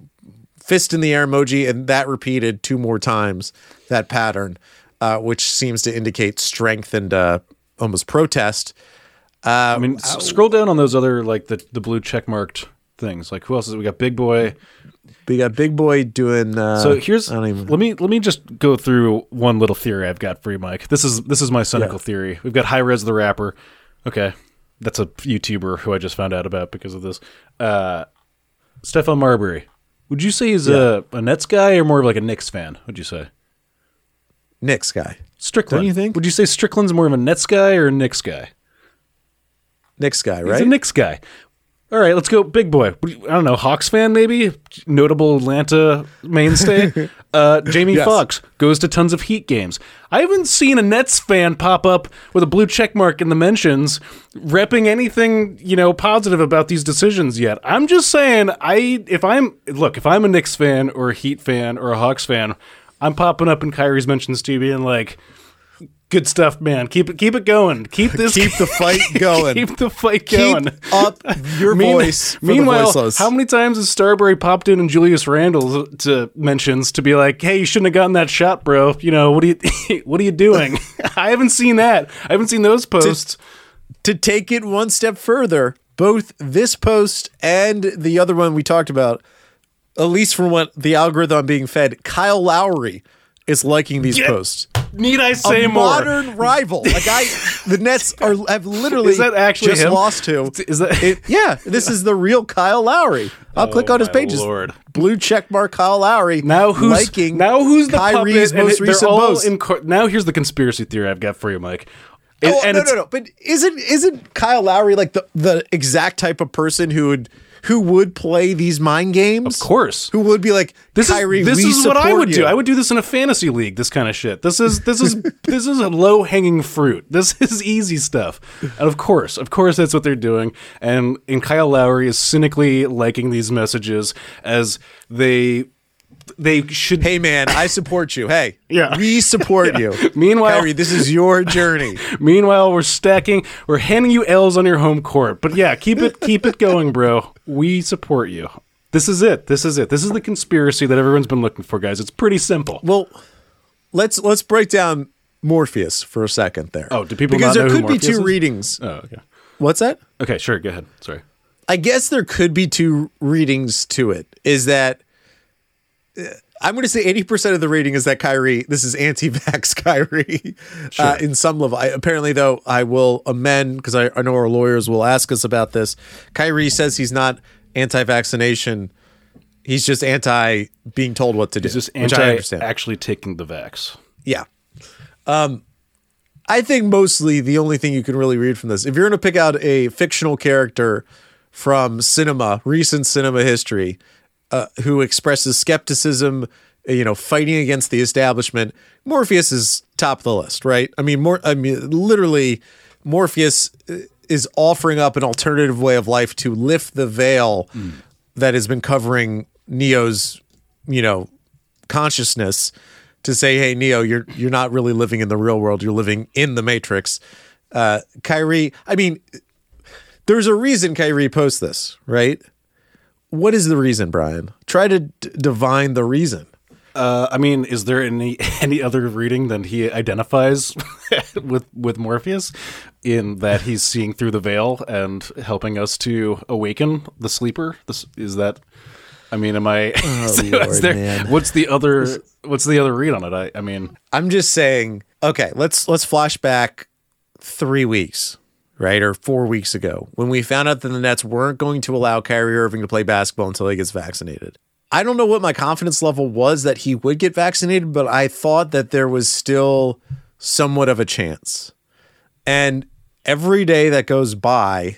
fist in the air emoji, and that repeated two more times, that pattern, uh, which seems to indicate strength and uh, almost protest. Uh, I mean, s- scroll down on those other, like, the, the blue check-marked things. Like, who else is it? We got Big Boy. we got Big Boy doing. Uh, So here's I don't even. let me let me just go through one little theory I've got for you, Mike. This is this is my cynical Yeah. theory. We've got High Res the rapper. Okay, that's a YouTuber who I just found out about because of this. Uh, Stephon Marbury. Would you say he's Yeah. a, a Nets guy or more of like a Knicks fan? Would you say Knicks guy. Strickland? Don't you think? Would you say Strickland's more of a Nets guy or a Knicks guy? Knicks guy, He's right? a Knicks guy. All right, let's go, Big Boy. What do you- I don't know, Hawks fan maybe? Notable Atlanta mainstay. uh, Jamie Yes. Foxx goes to tons of Heat games. I haven't seen a Nets fan pop up with a blue check mark in the mentions, repping anything, you know, positive about these decisions yet. I'm just saying, I if I'm look, if I'm a Knicks fan or a Heat fan or a Hawks fan, I'm popping up in Kyrie's mentions too, being like, good stuff, man. Keep it, keep it going. Keep this, Keep the fight going. keep the fight going. Keep up your Mean- voice for Meanwhile, the voiceless. how many times has Starbury popped in and Julius Randle to mentions to be like, "Hey, you shouldn't have gotten that shot, bro. You know what are you what are you doing?" I haven't seen that. I haven't seen those posts. To take it one step further, both this post and the other one we talked about, at least from what the algorithm I'm being fed, Kyle Lowry is liking these Get- posts. Need I say a more? modern rival. Like I, the Nets are have literally Is that actually just him? lost to. Is that? It, yeah, this is the real Kyle Lowry. I'll Oh, click on his my pages. Lord. Blue check mark Kyle Lowry. Now who's liking now who's the Kyrie's puppet? And most it- recent they're all post. in co- now here's the conspiracy theory I've got for you, Mike. And, Oh, and no, it's, no, no. But isn't isn't Kyle Lowry like the, the exact type of person who would who would play these mind games? Of course. Who would be like, This Kyrie, is this we is what I support would you. do. I would do this in a fantasy league. This kind of shit. This is this is this is a low hanging fruit. This is easy stuff. And of course, of course, that's what they're doing. And and Kyle Lowry is cynically liking these messages as they they should. Hey man, I support you. Hey, Yeah. we support you. Meanwhile- Kyrie, this is your journey. Meanwhile, we're stacking. We're handing you L's on your home court. But yeah, keep it keep it going, bro. We support you. This is it. This is it. This is the conspiracy that everyone's been looking for, guys. It's pretty simple. Well, let's let's break down Morpheus for a second there. Oh, do people because not know there who could be Morpheus two is? readings. Oh, okay. What's that? Okay, sure. Go ahead. Sorry. I guess there could be two readings to it. Is that uh, I'm going to say eighty percent of the reading is that Kyrie, this is anti-vax Kyrie uh, in some level. I, apparently, though, I will amend because I, I know our lawyers will ask us about this. Kyrie says he's not anti-vaccination. He's just anti being told what to do, It's just which I anti understand. actually taking the vax. Yeah. Um, I think mostly the only thing you can really read from this, if you're going to pick out a fictional character from cinema, recent cinema history, uh, who expresses skepticism, you know, fighting against the establishment, Morpheus is top of the list, right? I mean, more, I mean, literally, Morpheus is offering up an alternative way of life to lift the veil mm. that has been covering Neo's, you know, consciousness, to say, hey, Neo, you're you're not really living in the real world. You're living in the Matrix. Uh, Kyrie, I mean, there's a reason Kyrie posts this, right? What is the reason, Brian? Try to d- divine the reason. Uh, I mean, is there any any other reading than he identifies with with Morpheus in that he's seeing through the veil and helping us to awaken the sleeper? This is that. I mean, am I? Oh, is Lord, there, man. What's the other? What's the other read on it? I, I mean, I'm just saying. Okay, let's let's flash back three weeks, right, or four weeks ago when we found out that the Nets weren't going to allow Kyrie Irving to play basketball until he gets vaccinated. I don't know what my confidence level was that he would get vaccinated, but I thought that there was still somewhat of a chance. And every day that goes by,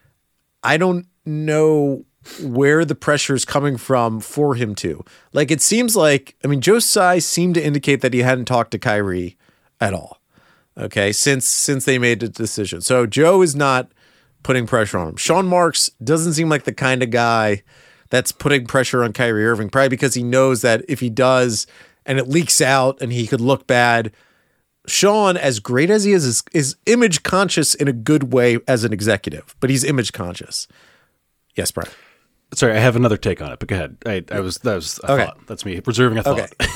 I don't know where the pressure is coming from for him to. Like, it seems like, I mean, Joe Tsai seemed to indicate that he hadn't talked to Kyrie at all. Okay, since since they made the decision. So Joe is not putting pressure on him. Sean Marks doesn't seem like the kind of guy that's putting pressure on Kyrie Irving, probably because he knows that if he does and it leaks out and he could look bad, Sean, as great as he is, is, is image conscious in a good way as an executive, but he's image conscious. Yes, Brian. sorry, I have another take on it. But go ahead. I, I was that was a Okay. thought. That's me reserving a thought. Okay.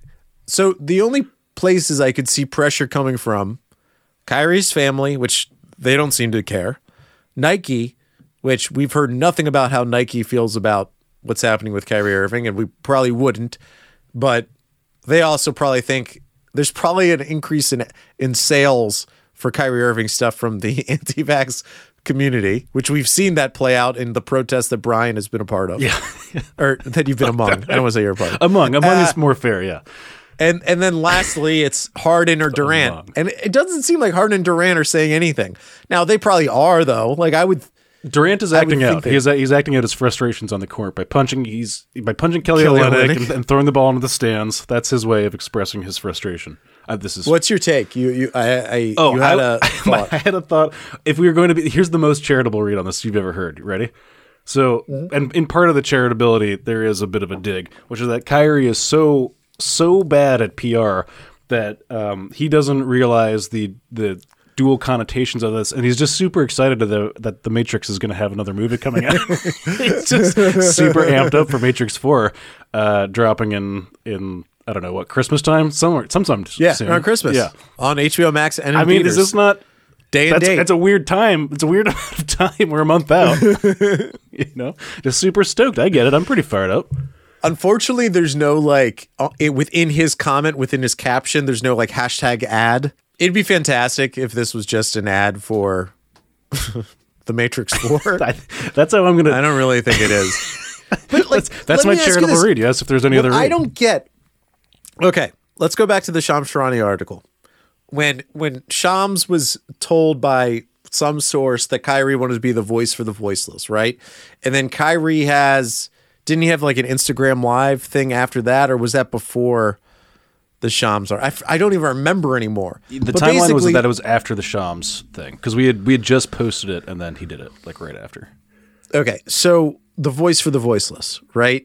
So the only places I could see pressure coming from, Kyrie's family, which they don't seem to care, Nike, which we've heard nothing about how Nike feels about what's happening with Kyrie Irving, and we probably wouldn't, but they also probably think there's probably an increase in in sales for Kyrie Irving stuff from the anti-vax community, which we've seen that play out in the protests that Brian has been a part of. Yeah. Or that you've been among. I don't want to say you're a part of. Among among Uh, is more fair. Yeah. And and then lastly, it's Harden or Durant. Among. And it doesn't seem like Harden and Durant are saying anything. Now, they probably are, though. Like, I would... Durant is I would acting think out. that- He's he's acting out his frustrations on the court by punching. He's by punching Kelly, Kelly Olynyk Olynyk. and, and throwing the ball into the stands. That's his way of expressing his frustration. Uh, this is What's your take? You you I, I oh you had I, a thought. I had a thought. If we were going to be, here's the most charitable read on this you've ever heard. You ready? So, Mm-hmm. and in part of the charitability, there is a bit of a dig, which is that Kyrie is so so bad at P R that um, he doesn't realize the the dual connotations of this, and he's just super excited to the, that the Matrix is going to have another movie coming out. He's just super amped up for Matrix Four, uh, dropping in in I don't know what Christmas time somewhere sometime Yeah, soon. around Christmas. Yeah, On H B O Max and in I mean, theaters. is this not? day and That's, date? that's a weird time. It's a weird amount of time. We're a month out. You know, just super stoked. I get it. I'm pretty fired up. Unfortunately, there's no like uh, it, within his comment, within his caption, there's no like hashtag ad. It'd be fantastic if this was just an ad for The Matrix four. I, that's how I'm gonna. I don't really think it is. But like, that's that's let my me ask you charitable this. read. Yes, if there's any What other read. I don't get. Okay, let's go back to the Shams Charania article. When when Shams was told by some source that Kyrie wanted to be the voice for the voiceless, right? And then Kyrie has, didn't he have like an Instagram live thing after that, or was that before the Shams? I, f- I don't even remember anymore. The But timeline was basically- that it was after the Shams thing because we had we had just posted it and then he did it like right after. Okay, so the voice for the voiceless, right?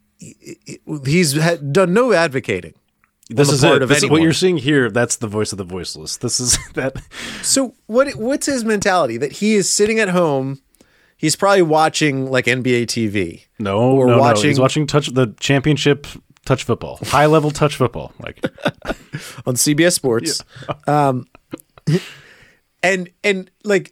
He's had done no advocating. This the is part it. of This is what anyone. you're seeing here. That's the voice of the voiceless. This is that. So what? What's his mentality? That he is sitting at home, he's probably watching like N B A T V. No, Or no, no. watching- He's watching touch the championship touch football, high level touch football. Like On C B S Sports. Um, and and like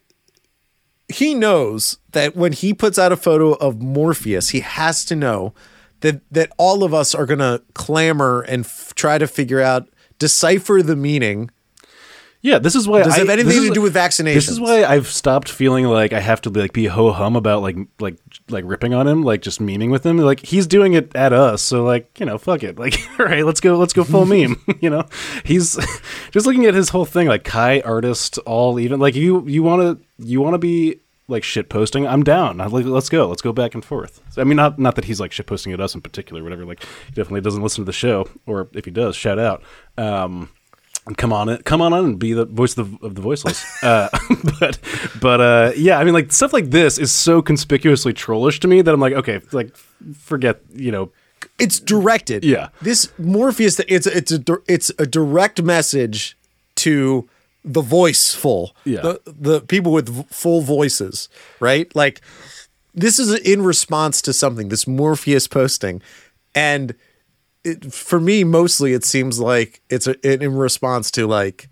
he knows that when he puts out a photo of Morpheus, he has to know that that all of us are going to clamor and f- try to figure out, decipher the meaning. yeah, this is why. Does it I, have anything this to is- do with vaccinations? This is why I've stopped feeling like I have to like be ho hum about like like like ripping on him, like just memeing with him. Like he's doing it at us, so like you know, fuck it. Like all right, let's go, let's go full meme. You know, he's just looking at his whole thing, like Kai artist, all even like you you want to you want to be like shit posting. I'm down. I'm like, let's go, let's go back and forth. I mean, not not that he's like shit posting at us in particular, or whatever. Like he definitely doesn't listen to the show, or if he does, shout out. Um, And come on, it, come on on, and be the voice of the, of the voiceless. Uh, but, but uh, yeah, I mean, like stuff like this is so conspicuously trollish to me that I'm like, okay, like forget, you know, It's directed. Yeah. This Morpheus, it's a, it's a dir- it's a direct message to the voiceful. Yeah. The the people with v- full voices, right? Like this is in response to something. This Morpheus posting, and it, for me, mostly it seems like it's a, in response to like,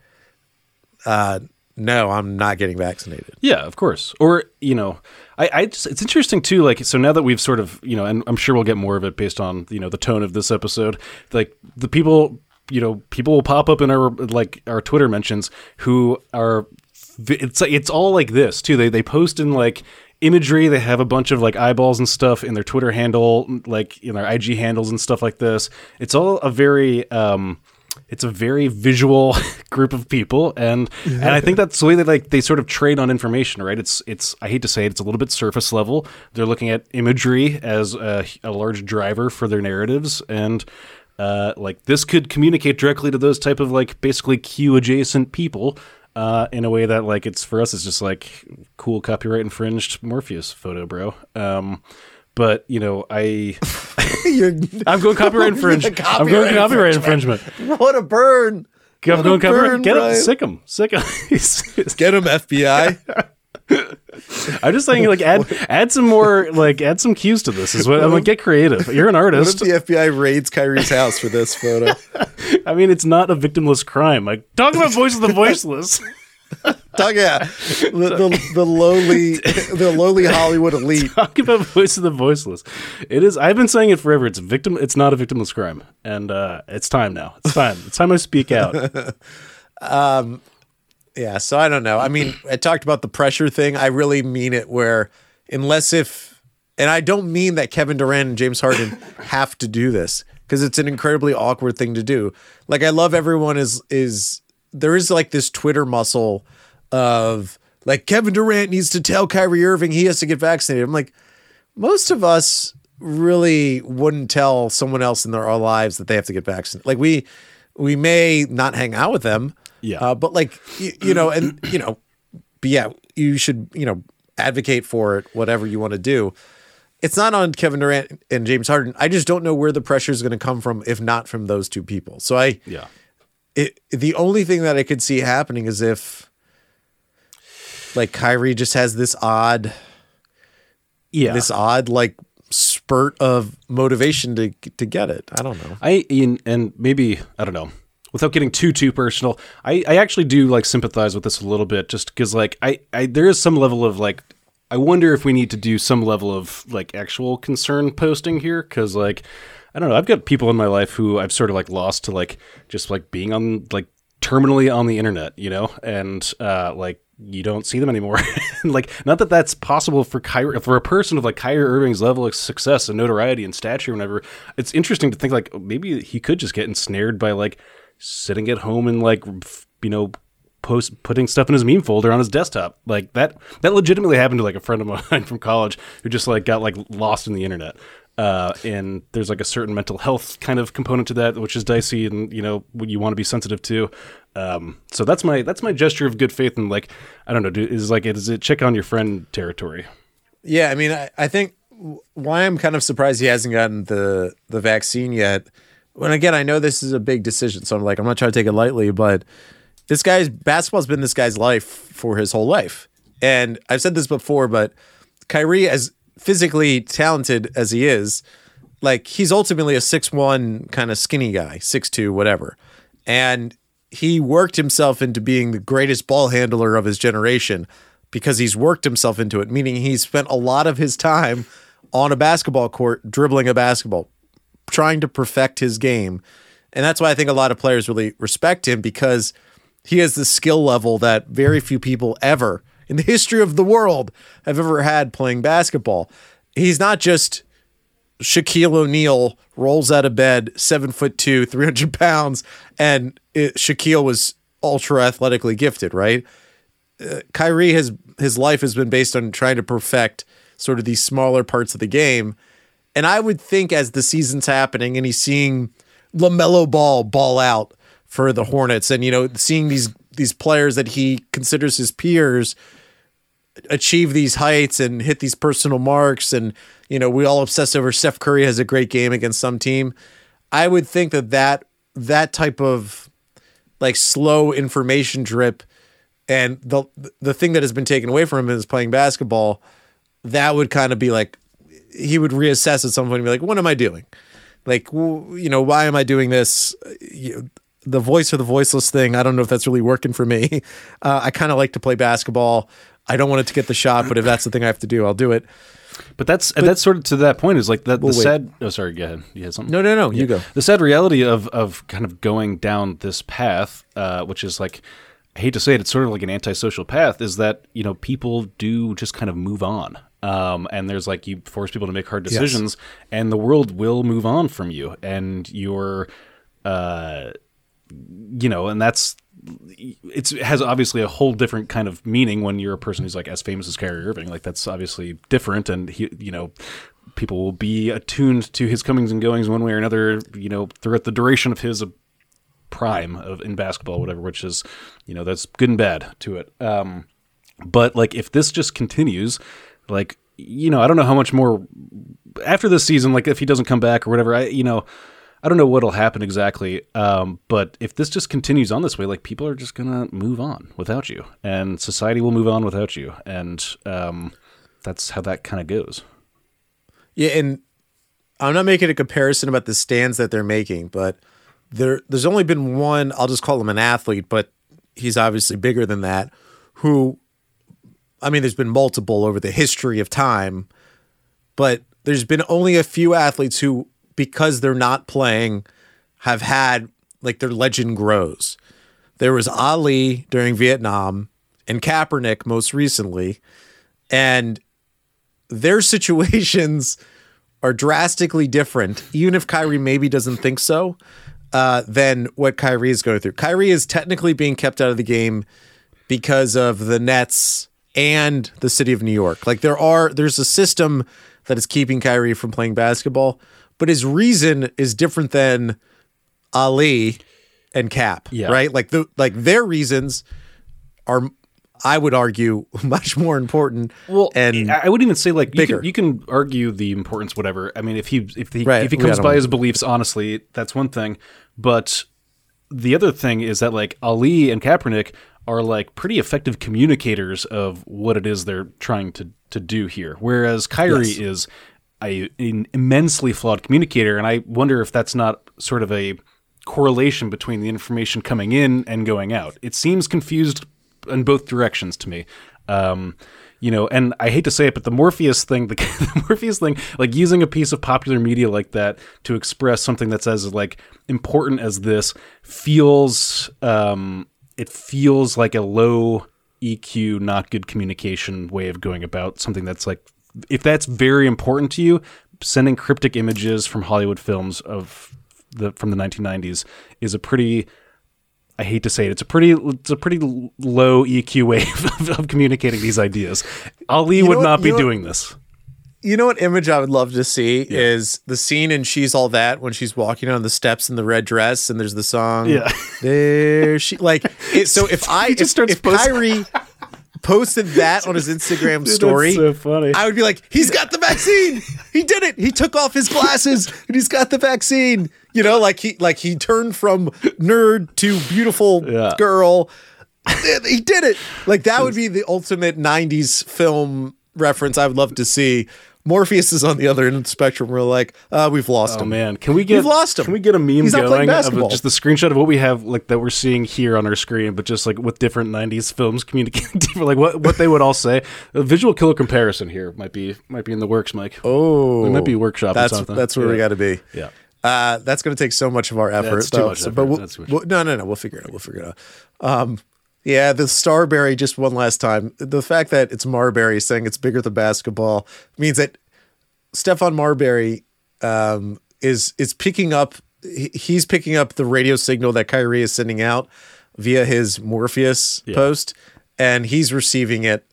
uh, no, I'm not getting vaccinated. yeah, of course. Or you know, I, I just it's interesting too. Like so now that we've sort of you know, and I'm sure we'll get more of it based on you know the tone of this episode. Like the people. You know, people will pop up in our like our Twitter mentions who are. It's it's all like this too. They they post in like imagery. They have a bunch of like eyeballs and stuff in their Twitter handle, like in their I G handles and stuff like this. It's all a very um, it's a very visual group of people, and and I think that's the way that like they sort of trade on information, right? It's it's I hate to say it, it's a little bit surface level. They're looking at imagery as a, a large driver for their narratives, and. Uh, like this could communicate directly to those type of like basically Q adjacent people uh, in a way that like it's for us it's just like cool copyright infringed Morpheus photo, bro. Um, but you know I You're, I'm going copyright infringe. I'm Copyright going copyright infringement. what a burn! I'm What going a copyright. burn, Get him, Brian. sick him, sick him. He's- Get him, F B I. I'm just saying, like add add some more, like add some cues to this. Is what I'm like. Get creative. You're an What if artist. the F B I raids Kyrie's house for this photo? I mean, it's not a victimless crime. Like talk about voice of the voiceless. Talk, yeah, the, the the lowly the lowly Hollywood elite. Talk about voice of the voiceless. It is. I've been saying it forever. It's a victim. It's not a victimless crime, and uh, it's time now. It's time. It's time I speak out. Yeah, so I don't know. I mean, I talked about the pressure thing. I really mean it where unless if, and I don't mean that Kevin Durant and James Harden have to do this because it's an incredibly awkward thing to do. Like I love everyone is, is there is like this Twitter muscle of like Kevin Durant needs to tell Kyrie Irving he has to get vaccinated. I'm like, most of us really wouldn't tell someone else in their our lives that they have to get vaccinated. Like we, we may not hang out with them. Yeah. Uh, but like, you, you know, and, you know, but yeah, you should, you know, advocate for it, whatever you want to do. It's not on Kevin Durant and James Harden. I just don't know where the pressure is going to come from, if not from those two people. So I, Yeah. it, the only thing that I could see happening is if like Kyrie just has this odd, Yeah. this odd, like spurt of motivation to, to get it. I don't know. I in and maybe I don't know. Without getting too too personal, I, I actually do like sympathize with this a little bit, just because like I, I there is some level of like I wonder if we need to do some level of like actual concern posting here, because like I don't know. I've got people in my life who I've sort of like lost to like just like being on like terminally on the internet, you know, and uh, like you don't see them anymore. Like, not that that's possible for Kyrie, for a person of like Kyrie Irving's level of success and notoriety and stature, and whatever. It's interesting to think like maybe he could just get ensnared by like sitting at home and like you know post putting stuff in his meme folder on his desktop. Like that that legitimately happened to like a friend of mine from college who just like got like lost in the internet. Uh, and there's like a certain mental health kind of component to that, which is dicey, and you know you want to be sensitive to. Um, so that's my that's my gesture of good faith, and like I don't know, do, is like is it check on your friend territory? Yeah, I mean, I, I think why I'm kind of surprised he hasn't gotten the the vaccine yet. When again, I know this is a big decision, so I'm like I'm not trying to take it lightly, but this guy's basketball's been this guy's life for his whole life, and I've said this before, but Kyrie as physically talented as he is, like he's ultimately a six one kind of skinny guy, six two, whatever. And he worked himself into being the greatest ball handler of his generation because he's worked himself into it, meaning he spent a lot of his time on a basketball court dribbling a basketball, trying to perfect his game. And that's why I think a lot of players really respect him, because he has the skill level that very few people ever in the history of the world have ever had playing basketball. He's not just Shaquille O'Neal rolls out of bed, seven foot two, three hundred pounds, and it, Shaquille was ultra athletically gifted, right? Uh, Kyrie has his life has been based on trying to perfect sort of these smaller parts of the game. And I would think as the season's happening and he's seeing LaMelo Ball ball out for the Hornets, and you know, seeing these these players that he considers his peers achieve these heights and hit these personal marks, and you know, we all obsess over Steph Curry has a great game against some team. I would think that that that type of like slow information drip, and the the thing that has been taken away from him is playing basketball, that would kind of be like he would reassess at some point and be like, what am I doing? Like, you know, why am I doing this? You, the voice or the voiceless thing, I don't know if that's really working for me. Uh, I kind of like to play basketball. I don't want it to get the shot, but if that's the thing I have to do, I'll do it. But that's but, that's sort of to that point is like that the we'll sad. Oh, sorry. Go ahead. You had something? No, no, no. Yeah. You go. The sad reality of of kind of going down this path, uh, which is like, I hate to say it, it's sort of like an antisocial path, is that you know people do just kind of move on. Um, and there's like you force people to make hard decisions, yes. and the world will move on from you, and you're, uh, you know, and that's it's it has obviously a whole different kind of meaning when you're a person who's like as famous as Kyrie Irving. Like that's obviously different, and he, you know, people will be attuned to his comings and goings one way or another, you know, throughout the duration of his prime of in basketball, whatever. Which is, you know, that's good and bad to it. Um, but like if this just continues. Like, you know, I don't know how much more after this season, like if he doesn't come back or whatever, I, you know, I don't know what'll happen exactly. Um, but if this just continues on this way, like people are just going to move on without you, and society will move on without you. And um, that's how that kind of goes. Yeah. And I'm not making a comparison about the stands that they're making, but there, there's only been one, I'll just call him an athlete, but he's obviously bigger than that, who, I mean, there's been multiple over the history of time, but there's been only a few athletes who, because they're not playing, have had, like, their legend grows. There was Ali during Vietnam and Kaepernick most recently, and their situations are drastically different, even if Kyrie maybe doesn't think so, uh, than what Kyrie is going through. Kyrie is technically being kept out of the game because of the Nets and the city of New York. Like there are, there's a system that is keeping Kyrie from playing basketball, but his reason is different than Ali and Cap, yeah. right? Like the, like their reasons are, I would argue, much more important. Well, and I wouldn't even say like you bigger. can, you can argue the importance, whatever. I mean, if he if he right. if he We comes gotta by win. his beliefs honestly, that's one thing. But the other thing is that like Ali and Kaepernick are like pretty effective communicators of what it is they're trying to, to do here. Whereas Kyrie yes. is a, an immensely flawed communicator. And I wonder if that's not sort of a correlation between the information coming in and going out. It seems confused in both directions to me. Um, you know, and I hate to say it, but the Morpheus thing, the, the Morpheus thing, like using a piece of popular media like that to express something that's as like important as this feels, um, it feels like a low E Q, not good communication way of going about something that's like, if that's very important to you, sending cryptic images from Hollywood films of the from the nineteen nineties is a pretty, I hate to say it, it's a pretty it's a pretty low E Q way of, of communicating these ideas. Ali You know would what- not be you know what- doing this. You know what image I would love to see is the scene in She's All That when she's walking on the steps in the red dress and there's the song. Yeah. There she like it, so if I He just if, starts if posting- Kyrie posted that on his Instagram Dude, story, that's so funny. I would be like, he's got the vaccine. He did it. He took off his glasses and he's got the vaccine. You know, like he like he turned from nerd to beautiful Yeah. girl. He did it. Like that would be the ultimate nineties film reference I would love to see. Morpheus is on the other end of the spectrum. We're like, uh, we've lost Oh him. man, can we get We've lost him. Can we get a meme He's not playing going of basketball. just the screenshot of what we have like that we're seeing here on our screen, but just like with different nineties films communicating different, like what what they would all say. A visual killer comparison here might be might be in the works, Mike. Oh, we might be workshopping That's something. that's where Yeah. we got to be. Yeah. Uh, that's going to take so much of our effort. That's too though. much So- effort. But we'll, That's too much. we'll- no, no, no. We'll figure it out. We'll figure it out. Um, yeah, the Starberry. Just one last time. The fact that it's Marbury saying it's bigger than basketball means that Stefan Marbury um, is is picking up. he- He's picking up the radio signal that Kyrie is sending out via his Morpheus Yeah. post, and he's receiving it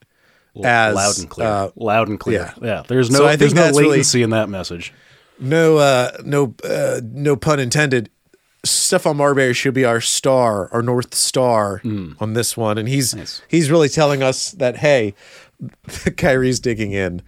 as loud and clear. uh, loud and clear. yeah. Yeah. There's no So I think there's no that's really- latency in that message. No, uh, no, uh, no pun intended. Stefan Marbury should be our star, our North Star on this one, and he's Nice. he's really telling us that hey, Kyrie's digging in.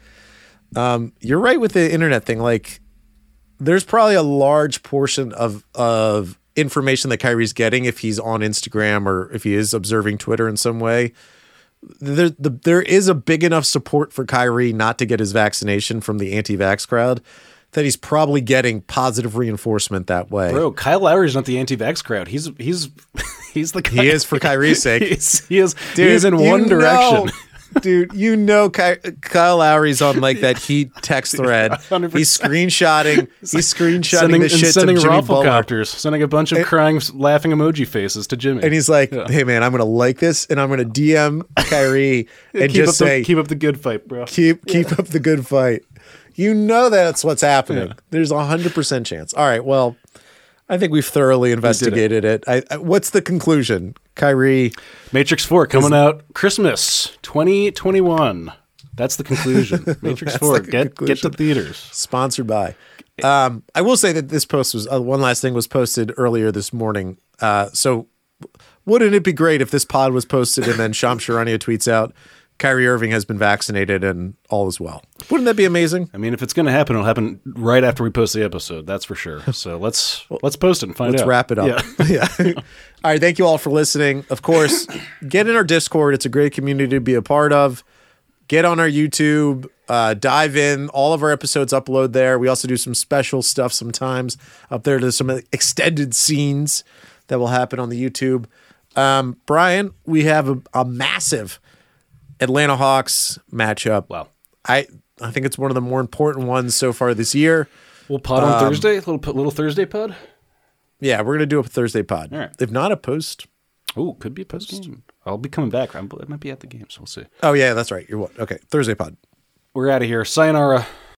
Um, you're right with the internet thing. Like, there's probably a large portion of of information that Kyrie's getting if he's on Instagram or if he is observing Twitter in some way. There, the, there is a big enough support for Kyrie not to get his vaccination from the anti-vax crowd that he's probably getting positive reinforcement that way. Bro, Kyle Lowry's not the anti-vax crowd. He's he's he's the guy. He is for Kyrie's sake. he is, he is, Dude, he is in you one direction. know- dude, you know Ky- Kyle Lowry's on like that Heat text thread. one hundred He's percent. screenshotting. He's screenshotting Sending, the and shit sending to Jimmy Butler. rafflecopters, sending a bunch of crying, laughing emoji faces to Jimmy. And he's like, hey, man, I'm going to like this and I'm going to D M Kyrie and keep just up say, the, keep up the good fight, bro. keep keep up the good fight. You know that's what's happening. Yeah. There's a one hundred percent chance. All right, well, I think we've thoroughly investigated it. I, I, what's the conclusion? Kyrie, Matrix four coming out Christmas twenty twenty-one. That's the conclusion. Matrix four, the get conclusion. get to theaters. sponsored by. Um, I will say that this post was, uh, one last thing was posted earlier this morning. Uh, so wouldn't it be great if this pod was posted and then Sham Charania tweets out, Kyrie Irving has been vaccinated and all is well. Wouldn't that be amazing? I mean, if it's going to happen, it'll happen right after we post the episode. That's for sure. So let's let's post it and find Let's out. wrap it up. Yeah. Yeah. All right. Thank you all for listening. Of course, get in our Discord. It's a great community to be a part of. Get on our YouTube. Uh, dive in. All of our episodes upload there. We also do some special stuff sometimes up there. There's some extended scenes that will happen on the YouTube. Um, Brian, we have a, a massive Atlanta Hawks matchup. Wow. I I think it's one of the more important ones so far this year. We'll pod on Um, Thursday. Little little Thursday pod. Yeah, we're gonna do a Thursday pod. All right. If not a post. Oh, could be a post game. I'll be coming back. I'm, I might be at the game, so we'll see. Oh yeah, that's right. You're what? Okay, Thursday pod. We're out of here. Sayonara.